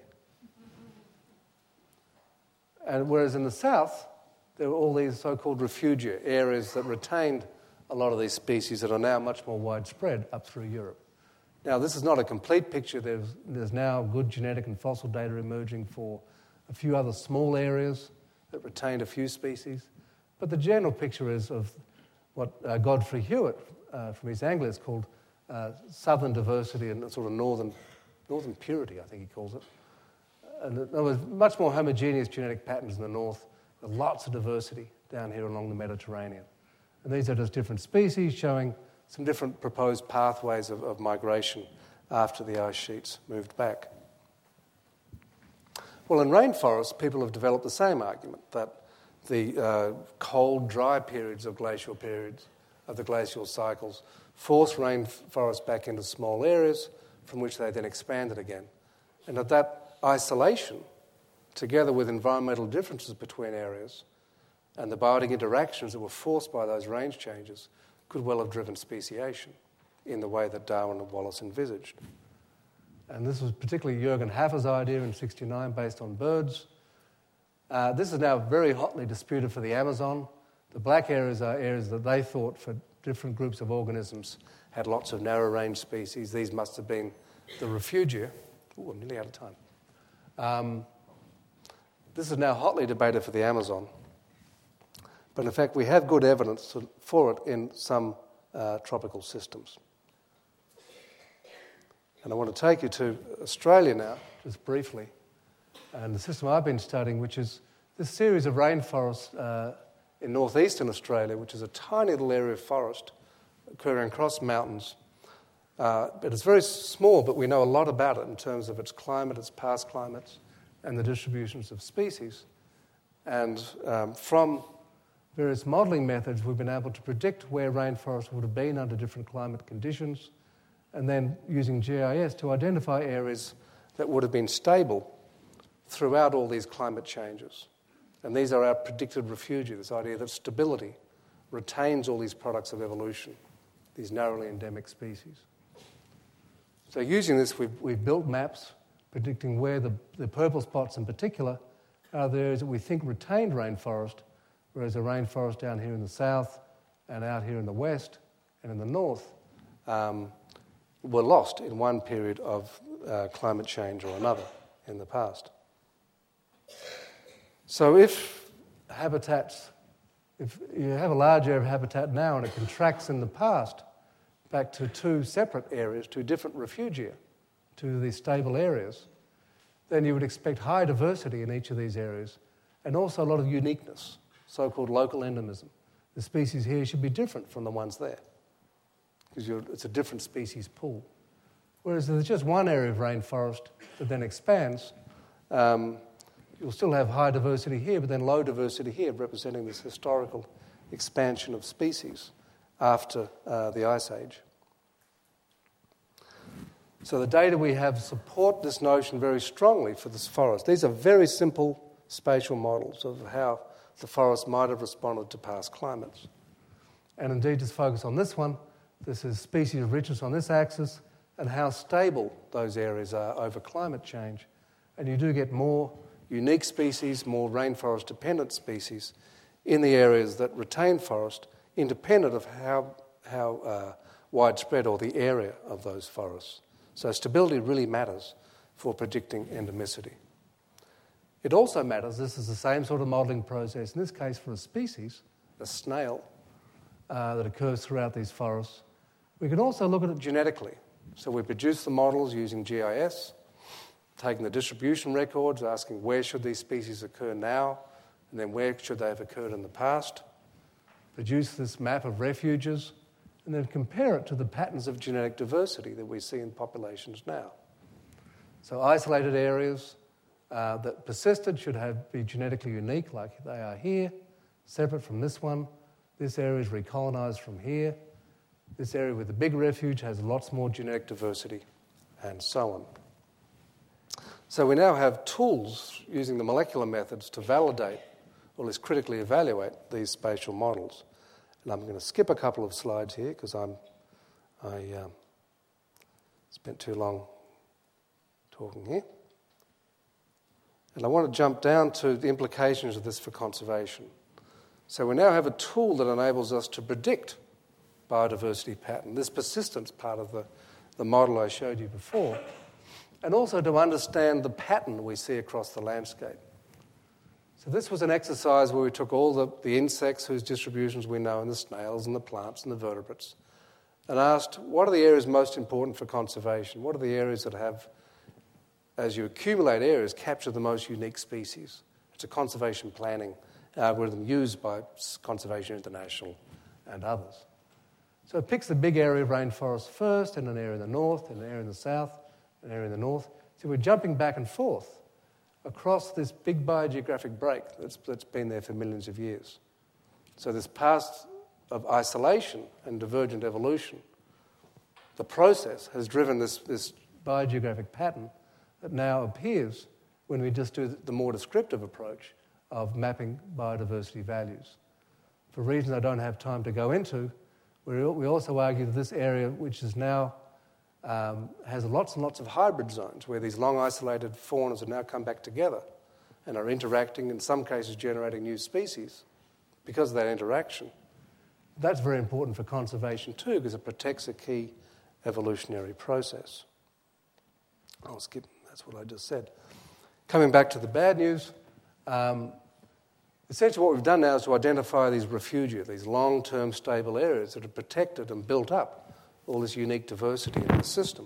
Speaker 2: And whereas in the south, there were all these so-called refugia, areas that retained a lot of these species that are now much more widespread up through Europe. Now, this is not a complete picture. There's, there's now good genetic and fossil data emerging for a few other small areas that retained a few species. But the general picture is of what uh, Godfrey Hewitt uh, from East Anglia has called uh, southern diversity and sort of northern, northern purity, I think he calls it. And there was much more homogeneous genetic patterns in the north, with lots of diversity down here along the Mediterranean. And these are just different species showing some different proposed pathways of, of migration after the ice sheets moved back. Well, in rainforests, people have developed the same argument, that the uh, cold, dry periods of glacial periods, of the glacial cycles, force rainforests back into small areas from which they then expanded again. And that that isolation, together with environmental differences between areas and the biotic interactions that were forced by those range changes, could well have driven speciation in the way that Darwin and Wallace envisaged. And this was particularly Jürgen Hafer's idea in sixty-nine, based on birds. Uh, this is now very hotly disputed for the Amazon. The black areas are areas that they thought for different groups of organisms had lots of narrow-range species. These must have been the refugia. Ooh, I'm nearly out of time. Um, this is now hotly debated for the Amazon. But in fact, we have good evidence to, for it in some uh, tropical systems. And I want to take you to Australia now, just briefly, and the system I've been studying, which is this series of rainforests uh, in northeastern Australia, which is a tiny little area of forest occurring across mountains. Uh, but it's very small, but we know a lot about it in terms of its climate, its past climates, and the distributions of species. And um, from various modelling methods, we've been able to predict where rainforests would have been under different climate conditions, and then using G I S to identify areas that would have been stable throughout all these climate changes. And these are our predicted refugia, this idea that stability retains all these products of evolution, these narrowly endemic species. So using this, we've, we've built maps predicting where the, the purple spots in particular are the areas that we think retained rainforest, whereas the rainforest down here in the south and out here in the west and in the north um, were lost in one period of uh, climate change or another in the past. So if habitats, if you have a large area of habitat now and it contracts in the past back to two separate areas, two different refugia, to these stable areas, then you would expect high diversity in each of these areas and also a lot of uniqueness, so-called local endemism. The species here should be different from the ones there because you're, it's a different species pool. Whereas if there's just one area of rainforest that then expands, um, you'll still have high diversity here, but then low diversity here, representing this historical expansion of species after uh, the Ice Age. So the data we have support this notion very strongly for this forest. These are very simple spatial models of how the forest might have responded to past climates. And indeed, just focus on this one. This is species richness on this axis and how stable those areas are over climate change. And you do get more unique species, more rainforest-dependent species in the areas that retain forest, independent of how, how uh, widespread or the area of those forests. So stability really matters for predicting endemicity. It also matters, this is the same sort of modelling process, in this case for a species, a snail, uh, that occurs throughout these forests. We can also look at it genetically. So we produce the models using G I S, taking the distribution records, asking where should these species occur now, and then where should they have occurred in the past, produce this map of refuges, and then compare it to the patterns of genetic diversity that we see in populations now. So isolated areas uh, that persisted should have be genetically unique, like they are here, separate from this one. This area is recolonised from here. This area with the big refuge has lots more genetic diversity, and so on. So we now have tools using the molecular methods to validate, or at least critically evaluate, these spatial models. And I'm going to skip a couple of slides here because I'm I um, spent too long talking here. And I want to jump down to the implications of this for conservation. So we now have a tool that enables us to predict biodiversity pattern, this persistence part of the, the model I showed you before, and also to understand the pattern we see across the landscape. So this was an exercise where we took all the, the insects whose distributions we know, and the snails and the plants and the vertebrates, and asked, what are the areas most important for conservation? What are the areas that have, as you accumulate areas, capture the most unique species? It's a conservation planning algorithm used by Conservation International and others. So it picks the big area of rainforest first, and an area in the north, and an area in the south, an area in the north. So we're jumping back and forth across this big biogeographic break that's, that's been there for millions of years. So this past of isolation and divergent evolution, the process has driven this, this biogeographic pattern that now appears when we just do the more descriptive approach of mapping biodiversity values. For reasons I don't have time to go into, we we also argue that this area, which is now um, has lots and lots of hybrid zones, where these long isolated faunas have now come back together and are interacting, in some cases generating new species because of that interaction. That's very important for conservation too, because it protects a key evolutionary process. I'll skip, that's what I just said. Coming back to the bad news, um, essentially what we've done now is to identify these refugia, these long-term stable areas that have protected and built up all this unique diversity in the system.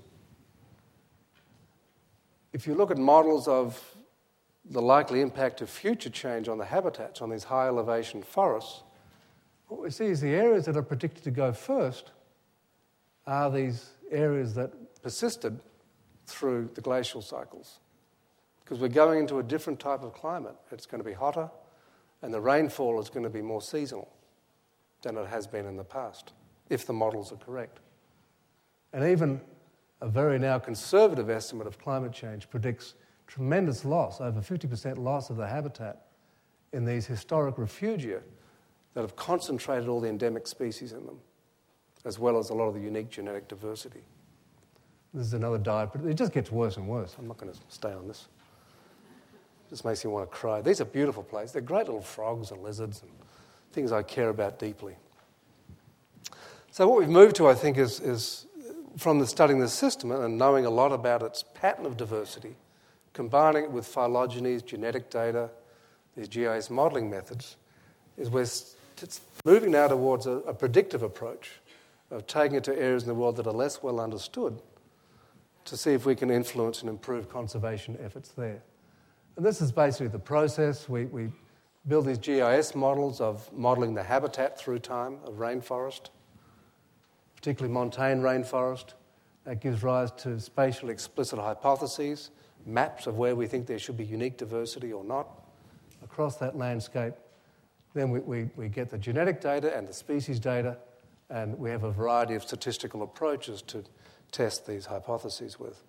Speaker 2: If you look at models of the likely impact of future change on the habitats on these high elevation forests, what we see is the areas that are predicted to go first are these areas that persisted through the glacial cycles. Because we're going into a different type of climate. It's going to be hotter, and the rainfall is going to be more seasonal than it has been in the past, if the models are correct. And even a very now conservative estimate of climate change predicts tremendous loss, over fifty percent loss of the habitat in these historic refugia that have concentrated all the endemic species in them, as well as a lot of the unique genetic diversity. This is another diet, but it just gets worse and worse. I'm not going to stay on this. It just makes me want to cry. These are beautiful places. They're great little frogs and lizards and things I care about deeply. So what we've moved to, I think, is, is from the studying the system and knowing a lot about its pattern of diversity, combining it with phylogenies, genetic data, these G I S modelling methods, is we're it's moving now towards a, a predictive approach of taking it to areas in the world that are less well understood to see if we can influence and improve conservation efforts there. And this is basically the process. We, we build these G I S models of modelling the habitat through time of rainforest, particularly montane rainforest. That gives rise to spatially explicit hypotheses, maps of where we think there should be unique diversity or not across that landscape. Then we, we, we get the genetic data and the species data, and we have a variety of statistical approaches to test these hypotheses with.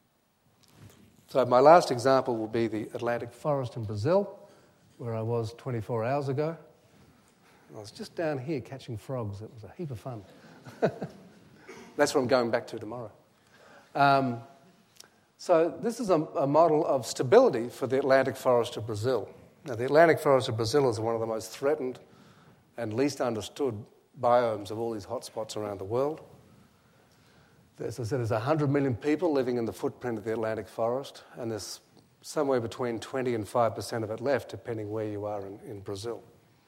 Speaker 2: So my last example will be the Atlantic forest in Brazil, where I was twenty-four hours ago. I was just down here catching frogs. It was a heap of fun. That's what I'm going back to tomorrow. Um, so this is a, a model of stability for the Atlantic forest of Brazil. Now, the Atlantic forest of Brazil is one of the most threatened and least understood biomes of all these hotspots around the world. As I said, there's one hundred million people living in the footprint of the Atlantic forest, and there's somewhere between twenty and five percent of it left, depending where you are in, in Brazil.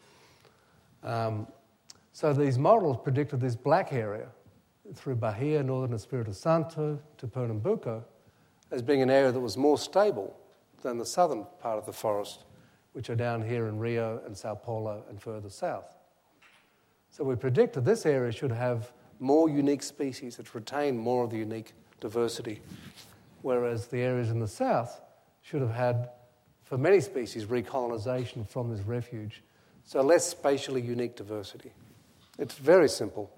Speaker 2: Um, so these models predicted this black area through Bahia, northern Espírito Santo to Pernambuco as being an area that was more stable than the southern part of the forest, which are down here in Rio and Sao Paulo and further south. So we predicted this area should have more unique species that retain more of the unique diversity, whereas the areas in the south should have had, for many species, recolonisation from this refuge, so less spatially unique diversity. It's very simple,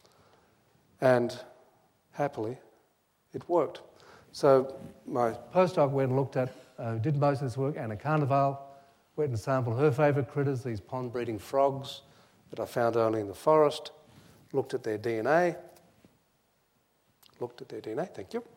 Speaker 2: and happily, it worked. So my postdoc went and looked at, uh, did most of this work, Anna Carnival, went and sampled her favourite critters, these pond-breeding frogs that I found only in the forest, looked at their D N A, looked at their D N A, thank you.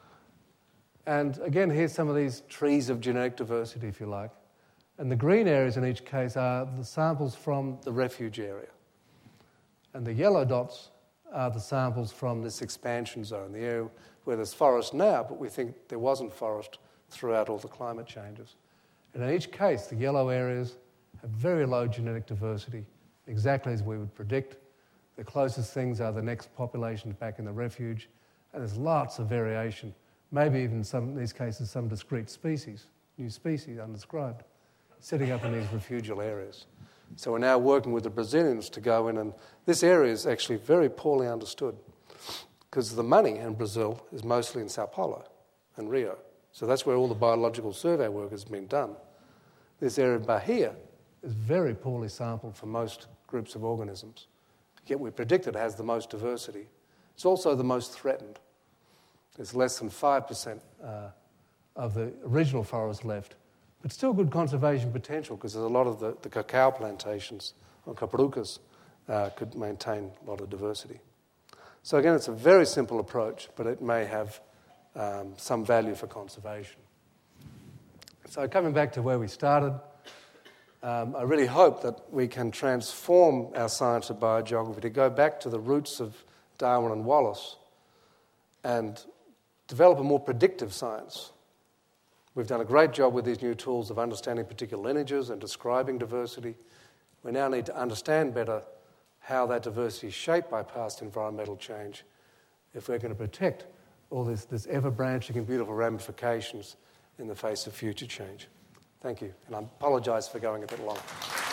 Speaker 2: And again, here's some of these trees of genetic diversity, if you like. And the green areas in each case are the samples from the refuge area. And the yellow dots are the samples from this expansion zone, the area where there's forest now, but we think there wasn't forest throughout all the climate changes. And in each case, the yellow areas have very low genetic diversity, exactly as we would predict. The closest things are the next populations back in the refuge, and there's lots of variation, maybe even some, in these cases, some discrete species, new species undescribed, setting up in these refugial areas. So we're now working with the Brazilians to go in, and this area is actually very poorly understood because the money in Brazil is mostly in Sao Paulo and Rio. So that's where all the biological survey work has been done. This area of Bahia is very poorly sampled for most groups of organisms, yet we predict it has the most diversity. It's also the most threatened. There's less than five percent uh, of the original forest left, but still good conservation potential because there's a lot of the, the cacao plantations on Caprucas uh, could maintain a lot of diversity. So again, it's a very simple approach, but it may have um, some value for conservation. So coming back to where we started, um, I really hope that we can transform our science of biogeography to go back to the roots of Darwin and Wallace and develop a more predictive science. We've done a great job with these new tools of understanding particular lineages and describing diversity. We now need to understand better how that diversity is shaped by past environmental change if we're going to protect all this, this ever-branching and beautiful ramifications in the face of future change. Thank you, and I apologise for going a bit long.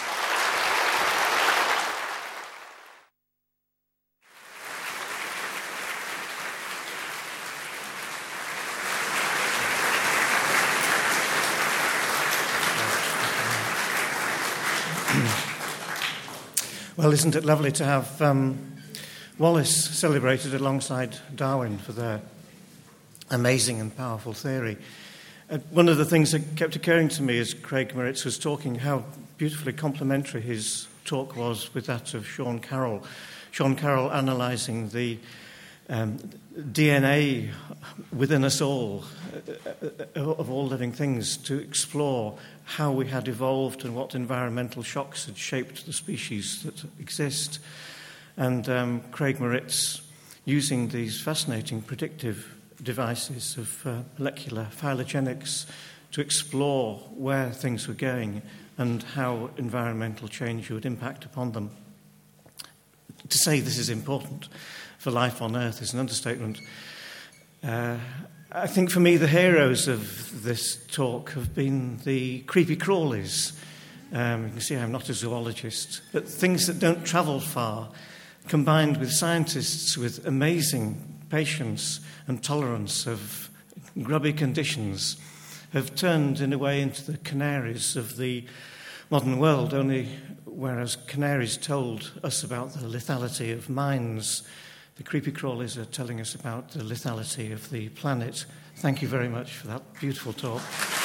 Speaker 1: Well, isn't it lovely to have um, Wallace celebrated alongside Darwin for their amazing and powerful theory? Uh, one of the things that kept occurring to me as Craig Moritz was talking, how beautifully complementary his talk was with that of Sean Carroll. Sean Carroll analysing the um, D N A within us all, uh, of all living things, to explore how we had evolved and what environmental shocks had shaped the species that exist. And um, Craig Moritz using these fascinating predictive devices of uh, molecular phylogenetics to explore where things were going and how environmental change would impact upon them. To say this is important for life on Earth is an understatement. Uh, I think for me the heroes of this talk have been the creepy crawlies. Um, you can see I'm not a zoologist, but things that don't travel far, combined with scientists with amazing patience and tolerance of grubby conditions, have turned in a way into the canaries of the modern world, only whereas canaries told us about the lethality of mines, the creepy crawlies are telling us about the lethality of the planet. Thank you very much for that beautiful talk.